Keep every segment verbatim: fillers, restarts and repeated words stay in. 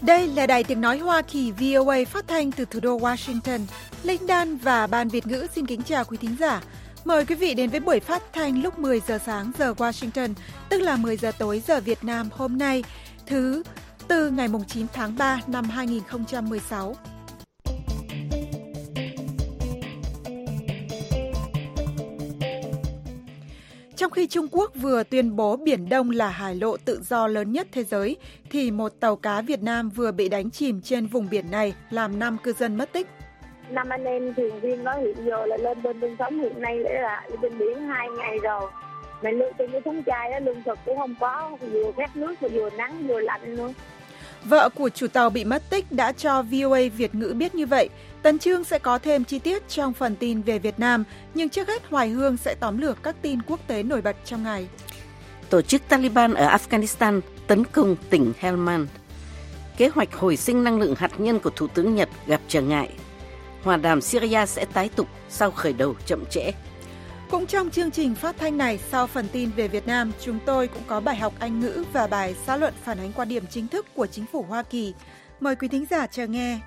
Đây là Đài Tiếng Nói Hoa Kỳ vê o a phát thanh từ thủ đô Washington. Linh Đan và Ban Việt ngữ xin kính chào quý thính giả. Mời quý vị đến với buổi phát thanh lúc mười giờ sáng giờ Washington, tức là mười giờ tối giờ Việt Nam hôm nay, thứ Tư ngày chín tháng ba năm hai nghìn không trăm mười sáu. Trong khi Trung Quốc vừa tuyên bố Biển Đông là hải lộ tự do lớn nhất thế giới, thì một tàu cá Việt Nam vừa bị đánh chìm trên vùng biển này, làm năm cư dân mất tích. Năm anh em thuyền viên đó hiện giờ là lên bên bên sống hiện nay để là bên biển hai ngày rồi. Mà lương trên cái thúng chai đó lương thực cũng không có, vừa khát nước vừa nắng vừa lạnh luôn. Vợ của chủ tàu bị mất tích đã cho vê o a Việt ngữ biết như vậy. Tấn Chương sẽ có thêm chi tiết trong phần tin về Việt Nam, nhưng trước hết Hoài Hương sẽ tóm lược các tin quốc tế nổi bật trong ngày. Tổ chức Taliban ở Afghanistan tấn công tỉnh Helmand. Kế hoạch hồi sinh năng lượng hạt nhân của Thủ tướng Nhật gặp trở ngại. Hòa đàm Syria sẽ tái tục sau khởi đầu chậm trễ. Cũng trong chương trình phát thanh này, sau phần tin về Việt Nam, chúng tôi cũng có bài học Anh ngữ và bài xã luận phản ánh quan điểm chính thức của chính phủ Hoa Kỳ. Mời quý thính giả chờ nghe.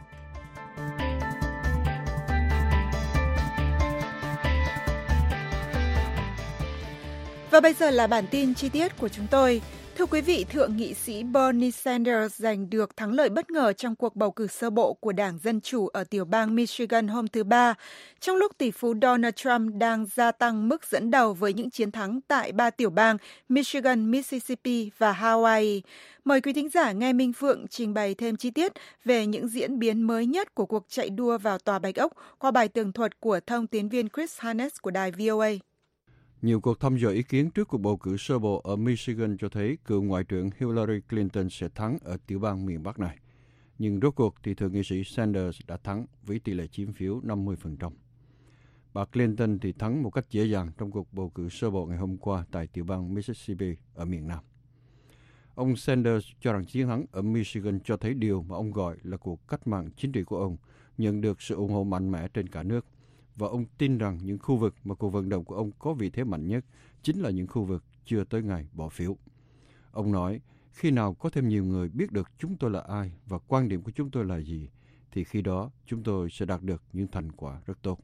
Và bây giờ là bản tin chi tiết của chúng tôi. Thưa quý vị, Thượng nghị sĩ Bernie Sanders giành được thắng lợi bất ngờ trong cuộc bầu cử sơ bộ của Đảng Dân Chủ ở tiểu bang Michigan hôm thứ Ba, trong lúc tỷ phú Donald Trump đang gia tăng mức dẫn đầu với những chiến thắng tại ba tiểu bang Michigan, Mississippi và Hawaii. Mời quý thính giả nghe Minh Phượng trình bày thêm chi tiết về những diễn biến mới nhất của cuộc chạy đua vào Tòa Bạch Ốc qua bài tường thuật của thông tín viên Chris Hannes của đài vê o a. Nhiều cuộc thăm dò ý kiến trước cuộc bầu cử sơ bộ ở Michigan cho thấy cựu Ngoại trưởng Hillary Clinton sẽ thắng ở tiểu bang miền Bắc này. Nhưng rốt cuộc thì Thượng nghị sĩ Sanders đã thắng với tỷ lệ chiếm phiếu năm mươi phần trăm. Bà Clinton thì thắng một cách dễ dàng trong cuộc bầu cử sơ bộ ngày hôm qua tại tiểu bang Mississippi ở miền Nam. Ông Sanders cho rằng chiến thắng ở Michigan cho thấy điều mà ông gọi là cuộc cách mạng chính trị của ông nhận được sự ủng hộ mạnh mẽ trên cả nước. Và ông tin rằng những khu vực mà cuộc vận động của ông có vị thế mạnh nhất chính là những khu vực chưa tới ngày bỏ phiếu. Ông nói, khi nào có thêm nhiều người biết được chúng tôi là ai và quan điểm của chúng tôi là gì, thì khi đó chúng tôi sẽ đạt được những thành quả rất tốt.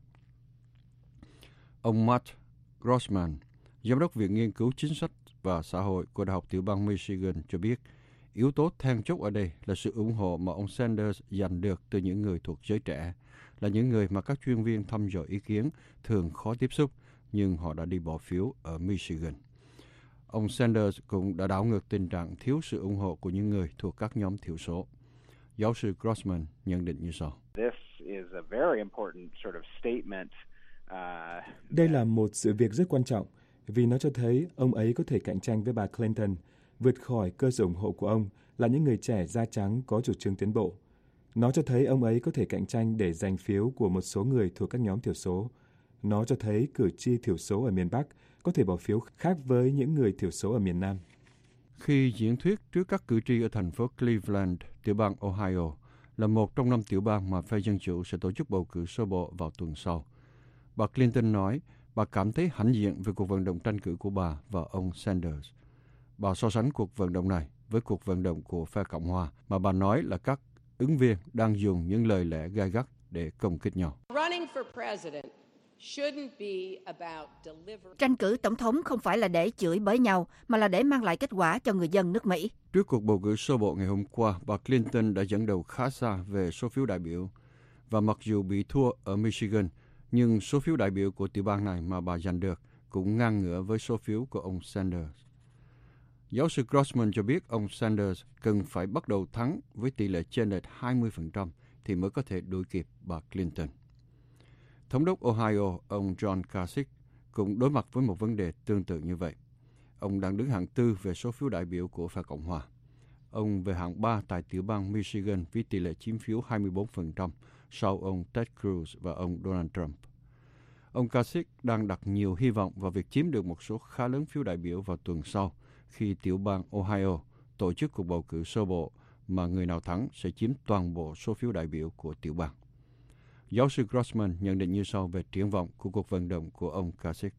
Ông Matt Grossman, Giám đốc Viện Nghiên cứu Chính sách và Xã hội của Đại học Tiểu bang Michigan cho biết, yếu tố then chốt ở đây là sự ủng hộ mà ông Sanders giành được từ những người thuộc giới trẻ, là những người mà các chuyên viên thăm dò ý kiến thường khó tiếp xúc, nhưng họ đã đi bỏ phiếu ở Michigan. Ông Sanders cũng đã đảo ngược tình trạng thiếu sự ủng hộ của những người thuộc các nhóm thiểu số. Giáo sư Grossman nhận định như sau. Đây là một sự việc rất quan trọng vì nó cho thấy ông ấy có thể cạnh tranh với bà Clinton, vượt khỏi cơ sở ủng hộ của ông là những người trẻ da trắng có chủ trương tiến bộ. Nó cho thấy ông ấy có thể cạnh tranh để giành phiếu của một số người thuộc các nhóm thiểu số. Nó cho thấy cử tri thiểu số ở miền Bắc có thể bỏ phiếu khác với những người thiểu số ở miền Nam. Khi diễn thuyết trước các cử tri ở thành phố Cleveland, tiểu bang Ohio, là một trong năm tiểu bang mà phe Dân Chủ sẽ tổ chức bầu cử sơ bộ vào tuần sau, bà Clinton nói bà cảm thấy hãnh diện về cuộc vận động tranh cử của bà và ông Sanders. Bà so sánh cuộc vận động này với cuộc vận động của phe Cộng hòa mà bà nói là các ứng viên đang dùng những lời lẽ gay gắt để công kích nhau. Tranh cử tổng thống không phải là để chửi bới nhau, mà là để mang lại kết quả cho người dân nước Mỹ. Trước cuộc bầu cử sơ bộ ngày hôm qua, bà Clinton đã dẫn đầu khá xa về số phiếu đại biểu. Và mặc dù bị thua ở Michigan, nhưng số phiếu đại biểu của tiểu bang này mà bà giành được cũng ngang ngửa với số phiếu của ông Sanders. Giáo sư Grossman cho biết ông Sanders cần phải bắt đầu thắng với tỷ lệ chênh lệch hai mươi phần trăm thì mới có thể đuổi kịp bà Clinton. Thống đốc Ohio, ông John Kasich, cũng đối mặt với một vấn đề tương tự như vậy. Ông đang đứng hạng tư về số phiếu đại biểu của phe Cộng hòa. Ông về hạng ba tại tiểu bang Michigan với tỷ lệ chiếm phiếu hai mươi bốn phần trăm sau ông Ted Cruz và ông Donald Trump. Ông Kasich đang đặt nhiều hy vọng vào việc chiếm được một số khá lớn phiếu đại biểu vào tuần sau, khi tiểu bang Ohio tổ chức cuộc bầu cử sơ bộ mà người nào thắng sẽ chiếm toàn bộ số phiếu đại biểu của tiểu bang. Giáo sư Grossman nhận định như sau về triển vọng của cuộc vận động của ông Kasich.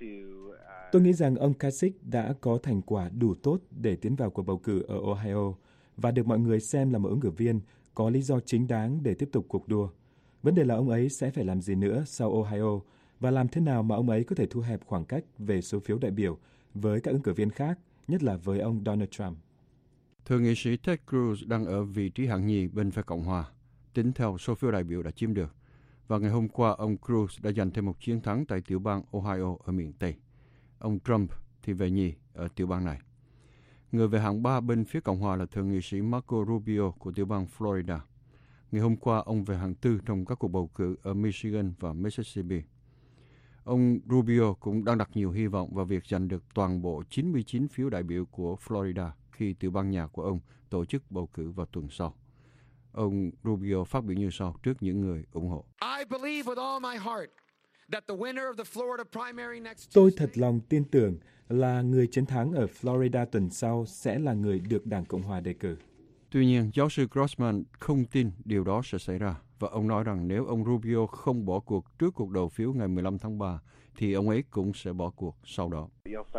Tôi nghĩ rằng ông Kasich đã có thành quả đủ tốt để tiến vào cuộc bầu cử ở Ohio và được mọi người xem là một ứng cử viên có lý do chính đáng để tiếp tục cuộc đua. Vấn đề là ông ấy sẽ phải làm gì nữa sau Ohio và làm thế nào mà ông ấy có thể thu hẹp khoảng cách về số phiếu đại biểu với các ứng cử viên khác, nhất là với ông Donald Trump. Thượng nghị sĩ Ted Cruz đang ở vị trí hạng nhì bên phe Cộng hòa, tính theo số phiếu đại biểu đã chiếm được. Và ngày hôm qua, ông Cruz đã giành thêm một chiến thắng tại tiểu bang Ohio ở miền Tây. Ông Trump thì về nhì ở tiểu bang này. Người về hạng ba bên phía Cộng hòa là thượng nghị sĩ Marco Rubio của tiểu bang Florida. Ngày hôm qua, ông về hạng tư trong các cuộc bầu cử ở Michigan và Mississippi. Ông Rubio cũng đang đặt nhiều hy vọng vào việc giành được toàn bộ chín mươi chín phiếu đại biểu của Florida khi tiểu bang nhà của ông tổ chức bầu cử vào tuần sau. Ông Rubio phát biểu như sau trước những người ủng hộ. Tôi thật lòng tin tưởng là người chiến thắng ở Florida tuần sau sẽ là người được Đảng Cộng hòa đề cử. Tuy nhiên, giáo sư Grossman không tin điều đó sẽ xảy ra, và ông nói rằng nếu ông Rubio không bỏ cuộc trước cuộc đầu phiếu ngày mười lăm tháng ba, thì ông ấy cũng sẽ bỏ cuộc sau đó.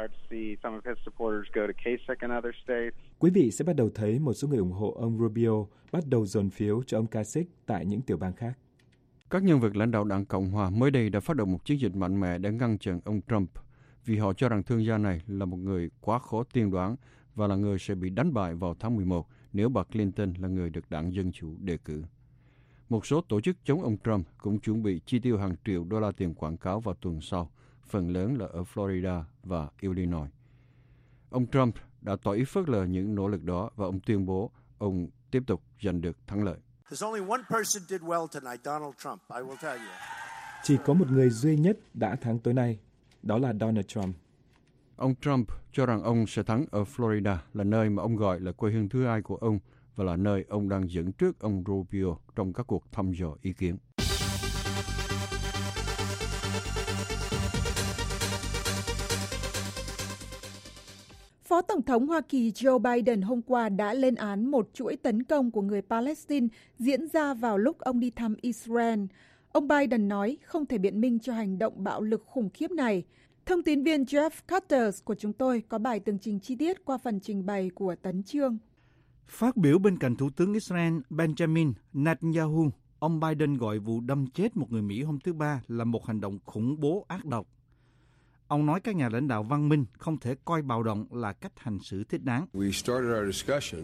Quý vị sẽ bắt đầu thấy một số người ủng hộ ông Rubio bắt đầu dồn phiếu cho ông Kasich tại những tiểu bang khác. Các nhân vật lãnh đạo Đảng Cộng hòa mới đây đã phát động một chiến dịch mạnh mẽ để ngăn chặn ông Trump, vì họ cho rằng thương gia này là một người quá khó tiên đoán và là người sẽ bị đánh bại vào tháng mười một nếu bà Clinton là người được Đảng Dân Chủ đề cử. Một số tổ chức chống ông Trump cũng chuẩn bị chi tiêu hàng triệu đô la tiền quảng cáo vào tuần sau, phần lớn là ở Florida và Illinois. Ông Trump đã tỏ ý phớt lờ những nỗ lực đó và ông tuyên bố ông tiếp tục giành được thắng lợi. Chỉ có một người duy nhất đã thắng tối nay, đó là Donald Trump. Ông Trump cho rằng ông sẽ thắng ở Florida, là nơi mà ông gọi là quê hương thứ hai của ông và là nơi ông đang dẫn trước ông Rubio trong các cuộc thăm dò ý kiến. Phó Tổng thống Hoa Kỳ Joe Biden hôm qua đã lên án một chuỗi tấn công của người Palestine diễn ra vào lúc ông đi thăm Israel. Ông Biden nói không thể biện minh cho hành động bạo lực khủng khiếp này. Thông tín viên Jeff Cutters của chúng tôi có bài tường trình chi tiết qua phần trình bày của Tấn Chương. Phát biểu bên cạnh Thủ tướng Israel Benjamin Netanyahu, ông Biden gọi vụ đâm chết một người Mỹ hôm thứ Ba là một hành động khủng bố ác độc. Ông nói các nhà lãnh đạo văn minh không thể coi bạo động là cách hành xử thích đáng. We started our discussion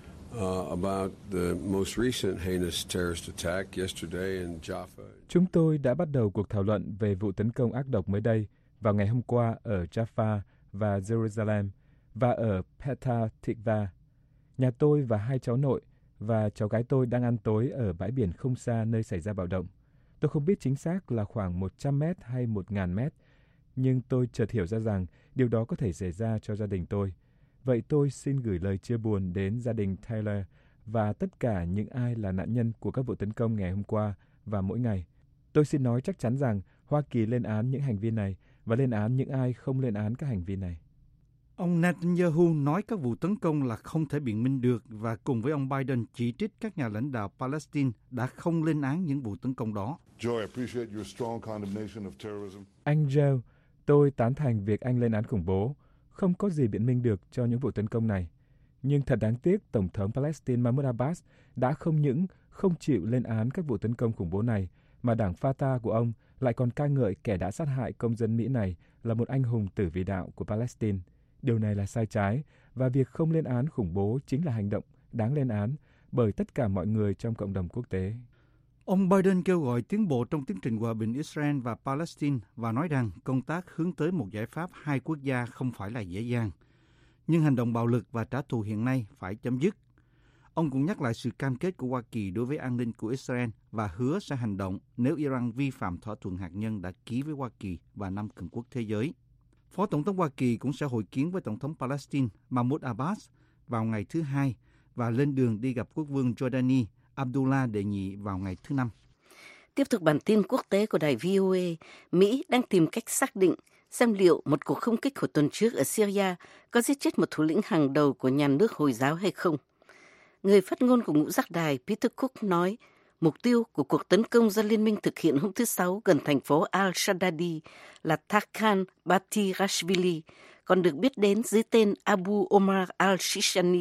uh, about the most recent heinous terrorist attack yesterday in Jaffa. Chúng tôi đã bắt đầu cuộc thảo luận về vụ tấn công ác độc mới đây vào ngày hôm qua ở Jaffa và Jerusalem và ở Petah Tikva. Nhà tôi và hai cháu nội và cháu gái tôi đang ăn tối ở bãi biển không xa nơi xảy ra bạo động. Tôi không biết chính xác là khoảng một trăm mét hay một nghìn mét, nhưng tôi chợt hiểu ra rằng điều đó có thể xảy ra cho gia đình tôi. Vậy tôi xin gửi lời chia buồn đến gia đình Taylor và tất cả những ai là nạn nhân của các vụ tấn công ngày hôm qua và mỗi ngày. Tôi xin nói chắc chắn rằng Hoa Kỳ lên án những hành vi này và lên án những ai không lên án các hành vi này. Ông Netanyahu nói các vụ tấn công là không thể biện minh được và cùng với ông Biden chỉ trích các nhà lãnh đạo Palestine đã không lên án những vụ tấn công đó. Joe, I appreciate your strong condemnation of terrorism. Anh Joe, tôi tán thành việc anh lên án khủng bố. Không có gì biện minh được cho những vụ tấn công này. Nhưng thật đáng tiếc, Tổng thống Palestine Mahmoud Abbas đã không những không chịu lên án các vụ tấn công khủng bố này, mà đảng Fatah của ông lại còn ca ngợi kẻ đã sát hại công dân Mỹ này là một anh hùng tử vì đạo của Palestine. Điều này là sai trái, và việc không lên án khủng bố chính là hành động đáng lên án bởi tất cả mọi người trong cộng đồng quốc tế. Ông Biden kêu gọi tiến bộ trong tiến trình hòa bình Israel và Palestine và nói rằng công tác hướng tới một giải pháp hai quốc gia không phải là dễ dàng. Nhưng hành động bạo lực và trả thù hiện nay phải chấm dứt. Ông cũng nhắc lại sự cam kết của Hoa Kỳ đối với an ninh của Israel và hứa sẽ hành động nếu Iran vi phạm thỏa thuận hạt nhân đã ký với Hoa Kỳ và năm cường quốc thế giới. Phó Tổng thống Hoa Kỳ cũng sẽ hội kiến với Tổng thống Palestine Mahmoud Abbas vào ngày thứ Hai và lên đường đi gặp Quốc vương Jordani Abdullah đệ nhị vào ngày thứ Năm. Tiếp tục bản tin quốc tế của đài vê o a, Mỹ đang tìm cách xác định xem liệu một cuộc không kích hồi tuần trước ở Syria có giết chết một thủ lĩnh hàng đầu của nhà nước Hồi giáo hay không. Người phát ngôn của ngũ giác đài Peter Cook nói mục tiêu của cuộc tấn công do liên minh thực hiện hôm thứ Sáu gần thành phố Al-Shadadi là Tarkan Batirashvili, còn được biết đến dưới tên Abu Omar al-Shishani,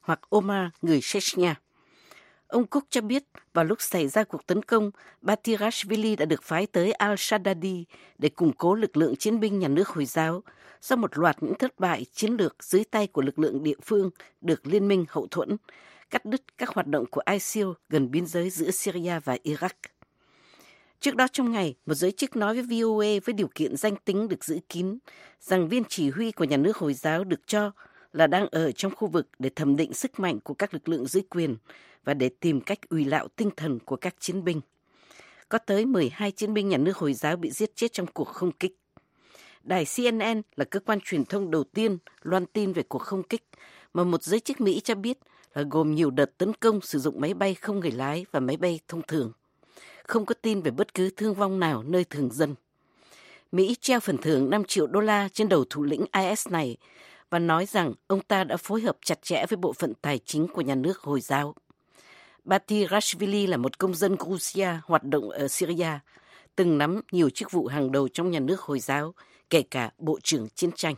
hoặc Omar, người Chechnya. Ông Cook cho biết vào lúc xảy ra cuộc tấn công, Batirashvili đã được phái tới Al-Shadadi để củng cố lực lượng chiến binh nhà nước Hồi giáo sau một loạt những thất bại chiến lược dưới tay của lực lượng địa phương được liên minh hậu thuẫn, cắt đứt các hoạt động của i sil gần biên giới giữa Syria và Iraq. Trước đó trong ngày, một giới chức nói với vê o a với điều kiện danh tính được giữ kín rằng viên chỉ huy của nhà nước Hồi giáo được cho là đang ở trong khu vực để thẩm định sức mạnh của các lực lượng dưới quyền và để tìm cách ùi lạo tinh thần của các chiến binh. Có tới mười hai chiến binh nhà nước Hồi giáo bị giết chết trong cuộc không kích. Đài xê en en là cơ quan truyền thông đầu tiên loan tin về cuộc không kích mà một giới chức Mỹ cho biết là gồm nhiều đợt tấn công sử dụng máy bay không người lái và máy bay thông thường. Không có tin về bất cứ thương vong nào nơi thường dân. Mỹ treo phần thưởng năm triệu đô la trên đầu thủ lĩnh i ét này và nói rằng ông ta đã phối hợp chặt chẽ với bộ phận tài chính của nhà nước Hồi giáo. Batirashvili là một công dân Georgia hoạt động ở Syria, từng nắm nhiều chức vụ hàng đầu trong nhà nước Hồi giáo, kể cả Bộ trưởng Chiến tranh.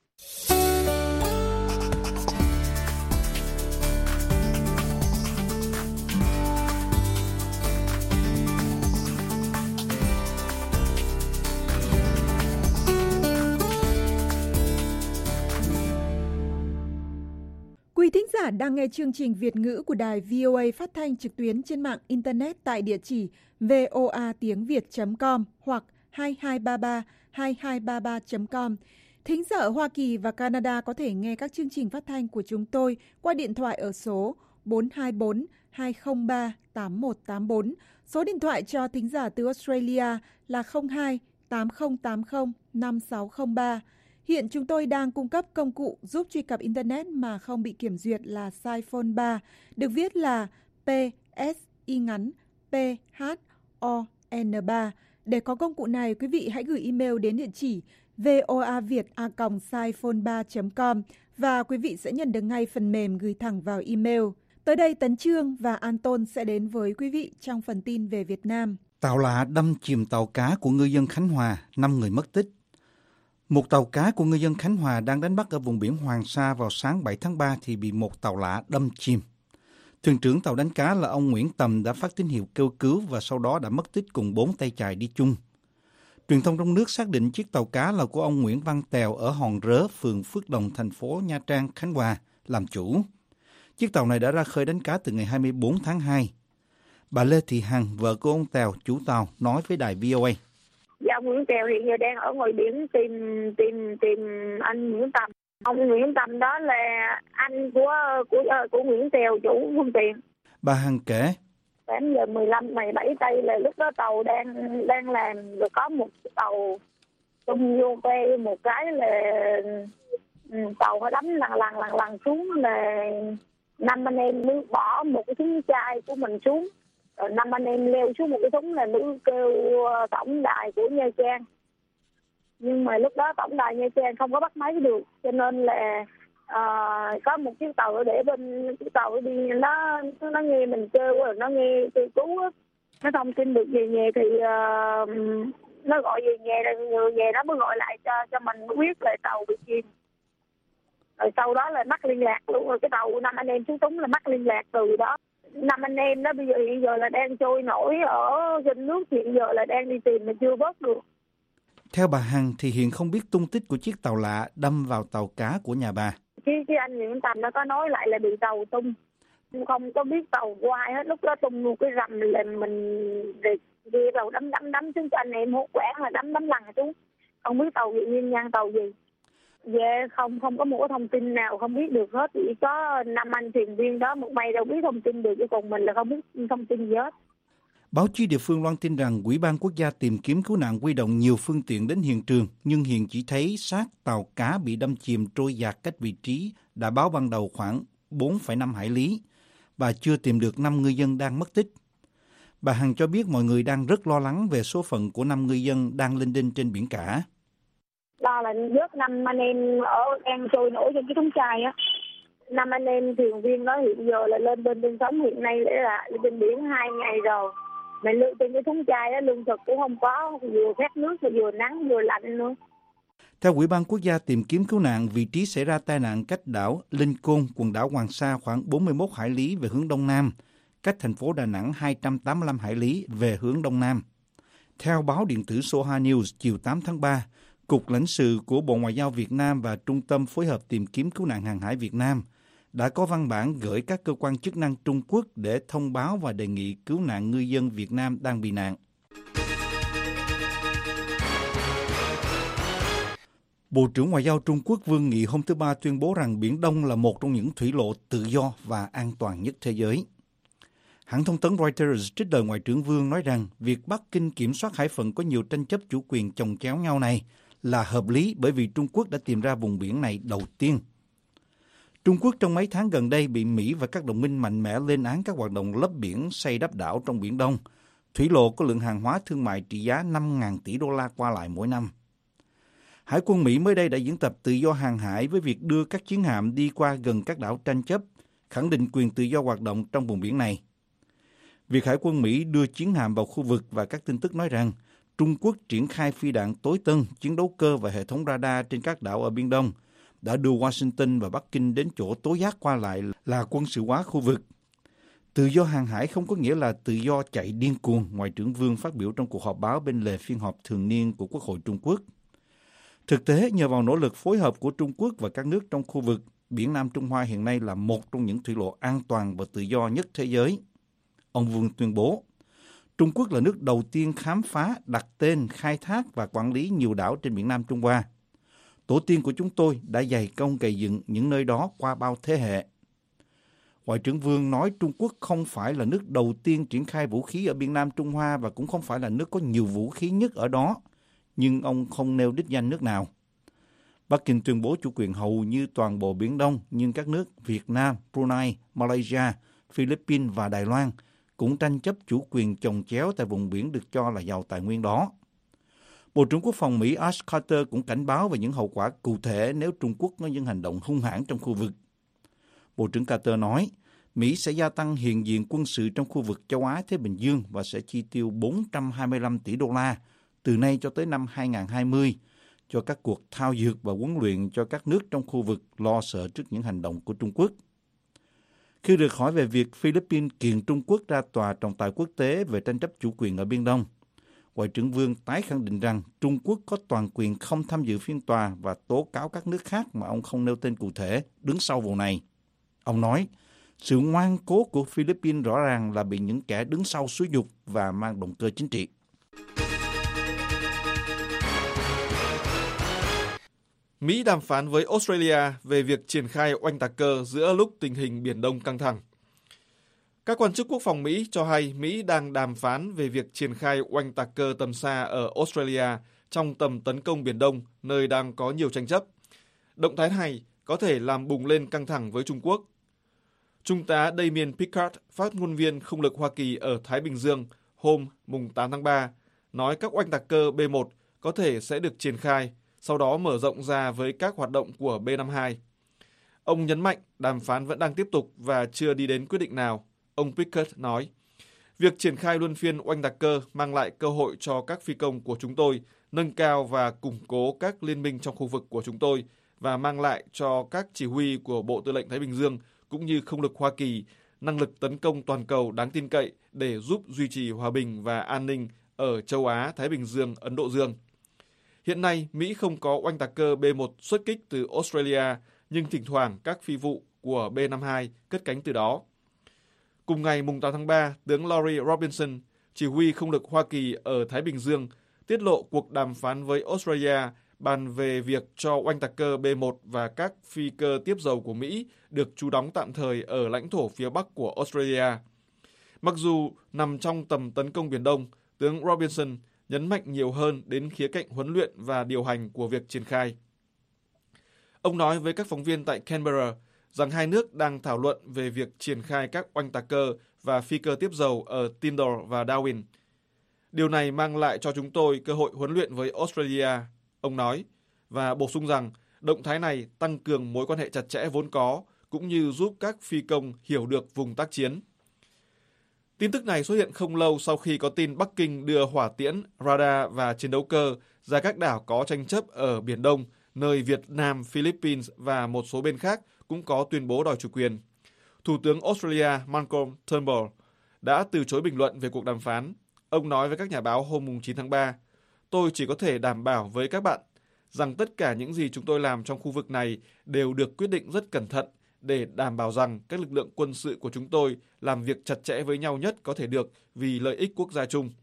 Quý thính giả đang nghe chương trình Việt ngữ của đài vê o a phát thanh trực tuyến trên mạng Internet tại địa chỉ voa tiếng việt chấm com hoặc hai hai ba ba hai hai ba ba chấm com. Thính giả ở Hoa Kỳ và Canada có thể nghe các chương trình phát thanh của chúng tôi qua điện thoại ở số bốn hai bốn hai không ba tám một tám bốn. Số điện thoại cho thính giả từ Australia là không hai tám không tám không năm sáu không ba. Hiện chúng tôi đang cung cấp công cụ giúp truy cập Internet mà không bị kiểm duyệt là Siphone ba, được viết là P S Y ngắn P H O N ba. Để có công cụ này, quý vị hãy gửi email đến địa chỉ voaviet a còng siphone ba chấm com và quý vị sẽ nhận được ngay phần mềm gửi thẳng vào email. Tới đây Tấn Chương và Anton sẽ đến với quý vị trong phần tin về Việt Nam. Tàu lạ đâm chìm tàu cá của ngư dân Khánh Hòa, năm người mất tích. Một tàu cá của ngư dân Khánh Hòa đang đánh bắt ở vùng biển Hoàng Sa vào sáng bảy tháng ba thì bị một tàu lạ đâm chìm. Thuyền trưởng tàu đánh cá là ông Nguyễn Tầm đã phát tín hiệu kêu cứu và sau đó đã mất tích cùng bốn tay chài đi chung. Truyền thông trong nước xác định chiếc tàu cá là của ông Nguyễn Văn Tèo ở Hòn Rớ, phường Phước Đồng, thành phố Nha Trang, Khánh Hòa, làm chủ. Chiếc tàu này đã ra khơi đánh cá từ ngày hai mươi bốn tháng hai. Bà Lê Thị Hằng, vợ của ông Tèo, chủ tàu, nói với đài vê o a. Dạ, ông Nguyễn Tèo hiện giờ đang ở ngoài biển tìm tìm tìm anh Nguyễn Tầm. Ông Nguyễn Tầm đó là anh của của của Nguyễn Tèo, chủ phương tiện. Bà Hằng kể. Đến giờ mười lăm ngày bảy tây là lúc đó tàu đang đang làm, rồi có một tàu tung vô quay một cái là tàu nó đắm lằn lằn lằn lằn xuống, là năm anh em mới bỏ một cái súng chai của mình xuống. Rồi năm anh em leo xuống một cái súng là mới kêu tổng đài của Nha Trang. Nhưng mà lúc đó tổng đài Nha Trang không có bắt máy được, cho nên là uh, có một chiếc tàu để bên chiếc tàu đi, nó nó nghe mình kêu, rồi nó nghe kêu cứu, nó thông tin được về nhà thì uh, nó gọi về nhà, rồi người nhà nó mới gọi lại cho cho mình mới biết là tàu bị chìm. Rồi sau đó là mất liên lạc luôn, rồi cái tàu năm anh em xuống súng là mất liên lạc từ đó. Năm anh em đó bây giờ hiện giờ là đang trôi nổi ở trên nước, hiện giờ là đang đi tìm mà chưa vớt được. Theo bà Hằng thì hiện không biết tung tích của chiếc tàu lạ đâm vào tàu cá của nhà bà. Chứ, chứ anh Nguyễn Tầm nó có nói lại là bị tàu tung, không có biết tàu của ai hết. Lúc đó tung một cái rầm là mình về tàu đấm đấm đấm xuống cho anh em hốt quảng là đấm đấm lằn xuống, không biết tàu gì, nguyên nhân tàu gì. Dạ không không có một cái thông tin nào không biết được hết, chỉ có năm anh thuyền viên đó một may đâu biết thông tin được, chứ còn mình là không biết thông tin gì hết. Báo chí địa phương loan tin rằng Ủy ban Quốc gia tìm kiếm cứu nạn huy động nhiều phương tiện đến hiện trường, nhưng hiện chỉ thấy xác tàu cá bị đâm chìm trôi dạt cách vị trí đã báo ban đầu khoảng bốn phẩy năm hải lý và chưa tìm được năm ngư dân đang mất tích. Bà Hằng cho biết mọi người đang rất lo lắng về số phận của năm ngư dân đang lênh đênh trên biển cả. Đó là vớt năm anh em ở đang trôi nổi trên cái thúng chai á. Năm anh em thuyền viên đó hiện giờ là lên bên bên sống hiện nay để là bên biển hai ngày rồi. Mà lương trên cái thúng chai đó lương thực cũng không có, vừa khát nước vừa nắng vừa lạnh nữa. Theo Ủy ban Quốc gia tìm kiếm cứu nạn, vị trí xảy ra tai nạn cách đảo Lincoln, quần đảo Hoàng Sa khoảng bốn mươi mốt hải lý về hướng đông nam, cách thành phố Đà Nẵng hai trăm tám mươi lăm hải lý về hướng đông nam. Theo báo điện tử Soha News chiều tám tháng ba, Cục lãnh sự của Bộ Ngoại giao Việt Nam và Trung tâm phối hợp tìm kiếm cứu nạn hàng hải Việt Nam đã có văn bản gửi các cơ quan chức năng Trung Quốc để thông báo và đề nghị cứu nạn ngư dân Việt Nam đang bị nạn. Bộ trưởng Ngoại giao Trung Quốc Vương Nghị hôm thứ Ba tuyên bố rằng Biển Đông là một trong những thủy lộ tự do và an toàn nhất thế giới. Hãng thông tấn Reuters trích lời Ngoại trưởng Vương nói rằng việc Bắc Kinh kiểm soát hải phận có nhiều tranh chấp chủ quyền chồng chéo nhau này là hợp lý bởi vì Trung Quốc đã tìm ra vùng biển này đầu tiên. Trung Quốc trong mấy tháng gần đây bị Mỹ và các đồng minh mạnh mẽ lên án các hoạt động lấp biển, xây đắp đảo trong Biển Đông. Thủy lộ có lượng hàng hóa thương mại trị giá năm nghìn tỷ đô la qua lại mỗi năm. Hải quân Mỹ mới đây đã diễn tập tự do hàng hải với việc đưa các chiến hạm đi qua gần các đảo tranh chấp, khẳng định quyền tự do hoạt động trong vùng biển này. Việc Hải quân Mỹ đưa chiến hạm vào khu vực và các tin tức nói rằng Trung Quốc triển khai phi đạn tối tân, chiến đấu cơ và hệ thống radar trên các đảo ở Biển Đông đã đưa Washington và Bắc Kinh đến chỗ tố giác qua lại là quân sự hóa khu vực. Tự do hàng hải không có nghĩa là tự do chạy điên cuồng, Ngoại trưởng Vương phát biểu trong cuộc họp báo bên lề phiên họp thường niên của Quốc hội Trung Quốc. Thực tế, nhờ vào nỗ lực phối hợp của Trung Quốc và các nước trong khu vực, Biển Nam Trung Hoa hiện nay là một trong những thủy lộ an toàn và tự do nhất thế giới. Ông Vương tuyên bố, Trung Quốc là nước đầu tiên khám phá, đặt tên, khai thác và quản lý nhiều đảo trên Biển Nam Trung Hoa. Tổ tiên của chúng tôi đã dày công gây dựng những nơi đó qua bao thế hệ. Ngoại trưởng Vương nói Trung Quốc không phải là nước đầu tiên triển khai vũ khí ở Biển Nam Trung Hoa và cũng không phải là nước có nhiều vũ khí nhất ở đó, nhưng ông không nêu đích danh nước nào. Bắc Kinh tuyên bố chủ quyền hầu như toàn bộ Biển Đông, nhưng các nước Việt Nam, Brunei, Malaysia, Philippines và Đài Loan cũng tranh chấp chủ quyền chồng chéo tại vùng biển được cho là giàu tài nguyên đó. Bộ trưởng Quốc phòng Mỹ Ash Carter cũng cảnh báo về những hậu quả cụ thể nếu Trung Quốc có những hành động hung hãn trong khu vực. Bộ trưởng Carter nói, Mỹ sẽ gia tăng hiện diện quân sự trong khu vực châu Á-Thái Bình Dương và sẽ chi tiêu bốn trăm hai mươi lăm tỷ đô la từ nay cho tới năm hai không hai không cho các cuộc thao dượt và huấn luyện cho các nước trong khu vực lo sợ trước những hành động của Trung Quốc. Khi được hỏi về việc Philippines kiện Trung Quốc ra tòa trọng tài quốc tế về tranh chấp chủ quyền ở Biển Đông, Ngoại trưởng Vương tái khẳng định rằng Trung Quốc có toàn quyền không tham dự phiên tòa và tố cáo các nước khác mà ông không nêu tên cụ thể đứng sau vụ này. Ông nói, sự ngoan cố của Philippines rõ ràng là bị những kẻ đứng sau xúi giục và mang động cơ chính trị. Mỹ đàm phán với Australia về việc triển khai oanh tạc cơ giữa lúc tình hình Biển Đông căng thẳng. Các quan chức quốc phòng Mỹ cho hay Mỹ đang đàm phán về việc triển khai oanh tạc cơ tầm xa ở Australia trong tầm tấn công Biển Đông, nơi đang có nhiều tranh chấp. Động thái này có thể làm bùng lên căng thẳng với Trung Quốc. Trung tá Damien Pickard, phát ngôn viên không lực Hoa Kỳ ở Thái Bình Dương, hôm mùng tám tháng ba, nói các oanh tạc cơ B một có thể sẽ được triển khai, sau đó mở rộng ra với các hoạt động của B năm mươi hai. Ông nhấn mạnh đàm phán vẫn đang tiếp tục và chưa đi đến quyết định nào. Ông Pickard nói, việc triển khai luân phiên oanh tạc cơ mang lại cơ hội cho các phi công của chúng tôi nâng cao và củng cố các liên minh trong khu vực của chúng tôi và mang lại cho các chỉ huy của Bộ Tư lệnh Thái Bình Dương cũng như không lực Hoa Kỳ năng lực tấn công toàn cầu đáng tin cậy để giúp duy trì hòa bình và an ninh ở châu Á, Thái Bình Dương, Ấn Độ Dương. Hiện nay, Mỹ không có oanh tạc cơ B một xuất kích từ Australia, nhưng thỉnh thoảng các phi vụ của B năm mươi hai cất cánh từ đó. Cùng ngày mùng tám tháng ba, tướng Laurie Robinson, chỉ huy không lực Hoa Kỳ ở Thái Bình Dương, tiết lộ cuộc đàm phán với Australia bàn về việc cho oanh tạc cơ B một và các phi cơ tiếp dầu của Mỹ được trú đóng tạm thời ở lãnh thổ phía Bắc của Australia. Mặc dù nằm trong tầm tấn công Biển Đông, tướng Robinson nhấn mạnh nhiều hơn đến khía cạnh huấn luyện và điều hành của việc triển khai. Ông nói với các phóng viên tại Canberra rằng hai nước đang thảo luận về việc triển khai các oanh tạc cơ và phi cơ tiếp dầu ở Tindal và Darwin. Điều này mang lại cho chúng tôi cơ hội huấn luyện với Australia, ông nói, và bổ sung rằng động thái này tăng cường mối quan hệ chặt chẽ vốn có, cũng như giúp các phi công hiểu được vùng tác chiến. Tin tức này xuất hiện không lâu sau khi có tin Bắc Kinh đưa hỏa tiễn, radar và chiến đấu cơ ra các đảo có tranh chấp ở Biển Đông nơi Việt Nam, Philippines và một số bên khác cũng có tuyên bố đòi chủ quyền. Thủ tướng Australia Malcolm Turnbull đã từ chối bình luận về cuộc đàm phán. Ông nói với các nhà báo hôm chín tháng ba, tôi chỉ có thể đảm bảo với các bạn rằng tất cả những gì chúng tôi làm trong khu vực này đều được quyết định rất cẩn thận để đảm bảo rằng các lực lượng quân sự của chúng tôi làm việc chặt chẽ với nhau nhất có thể được vì lợi ích quốc gia chung.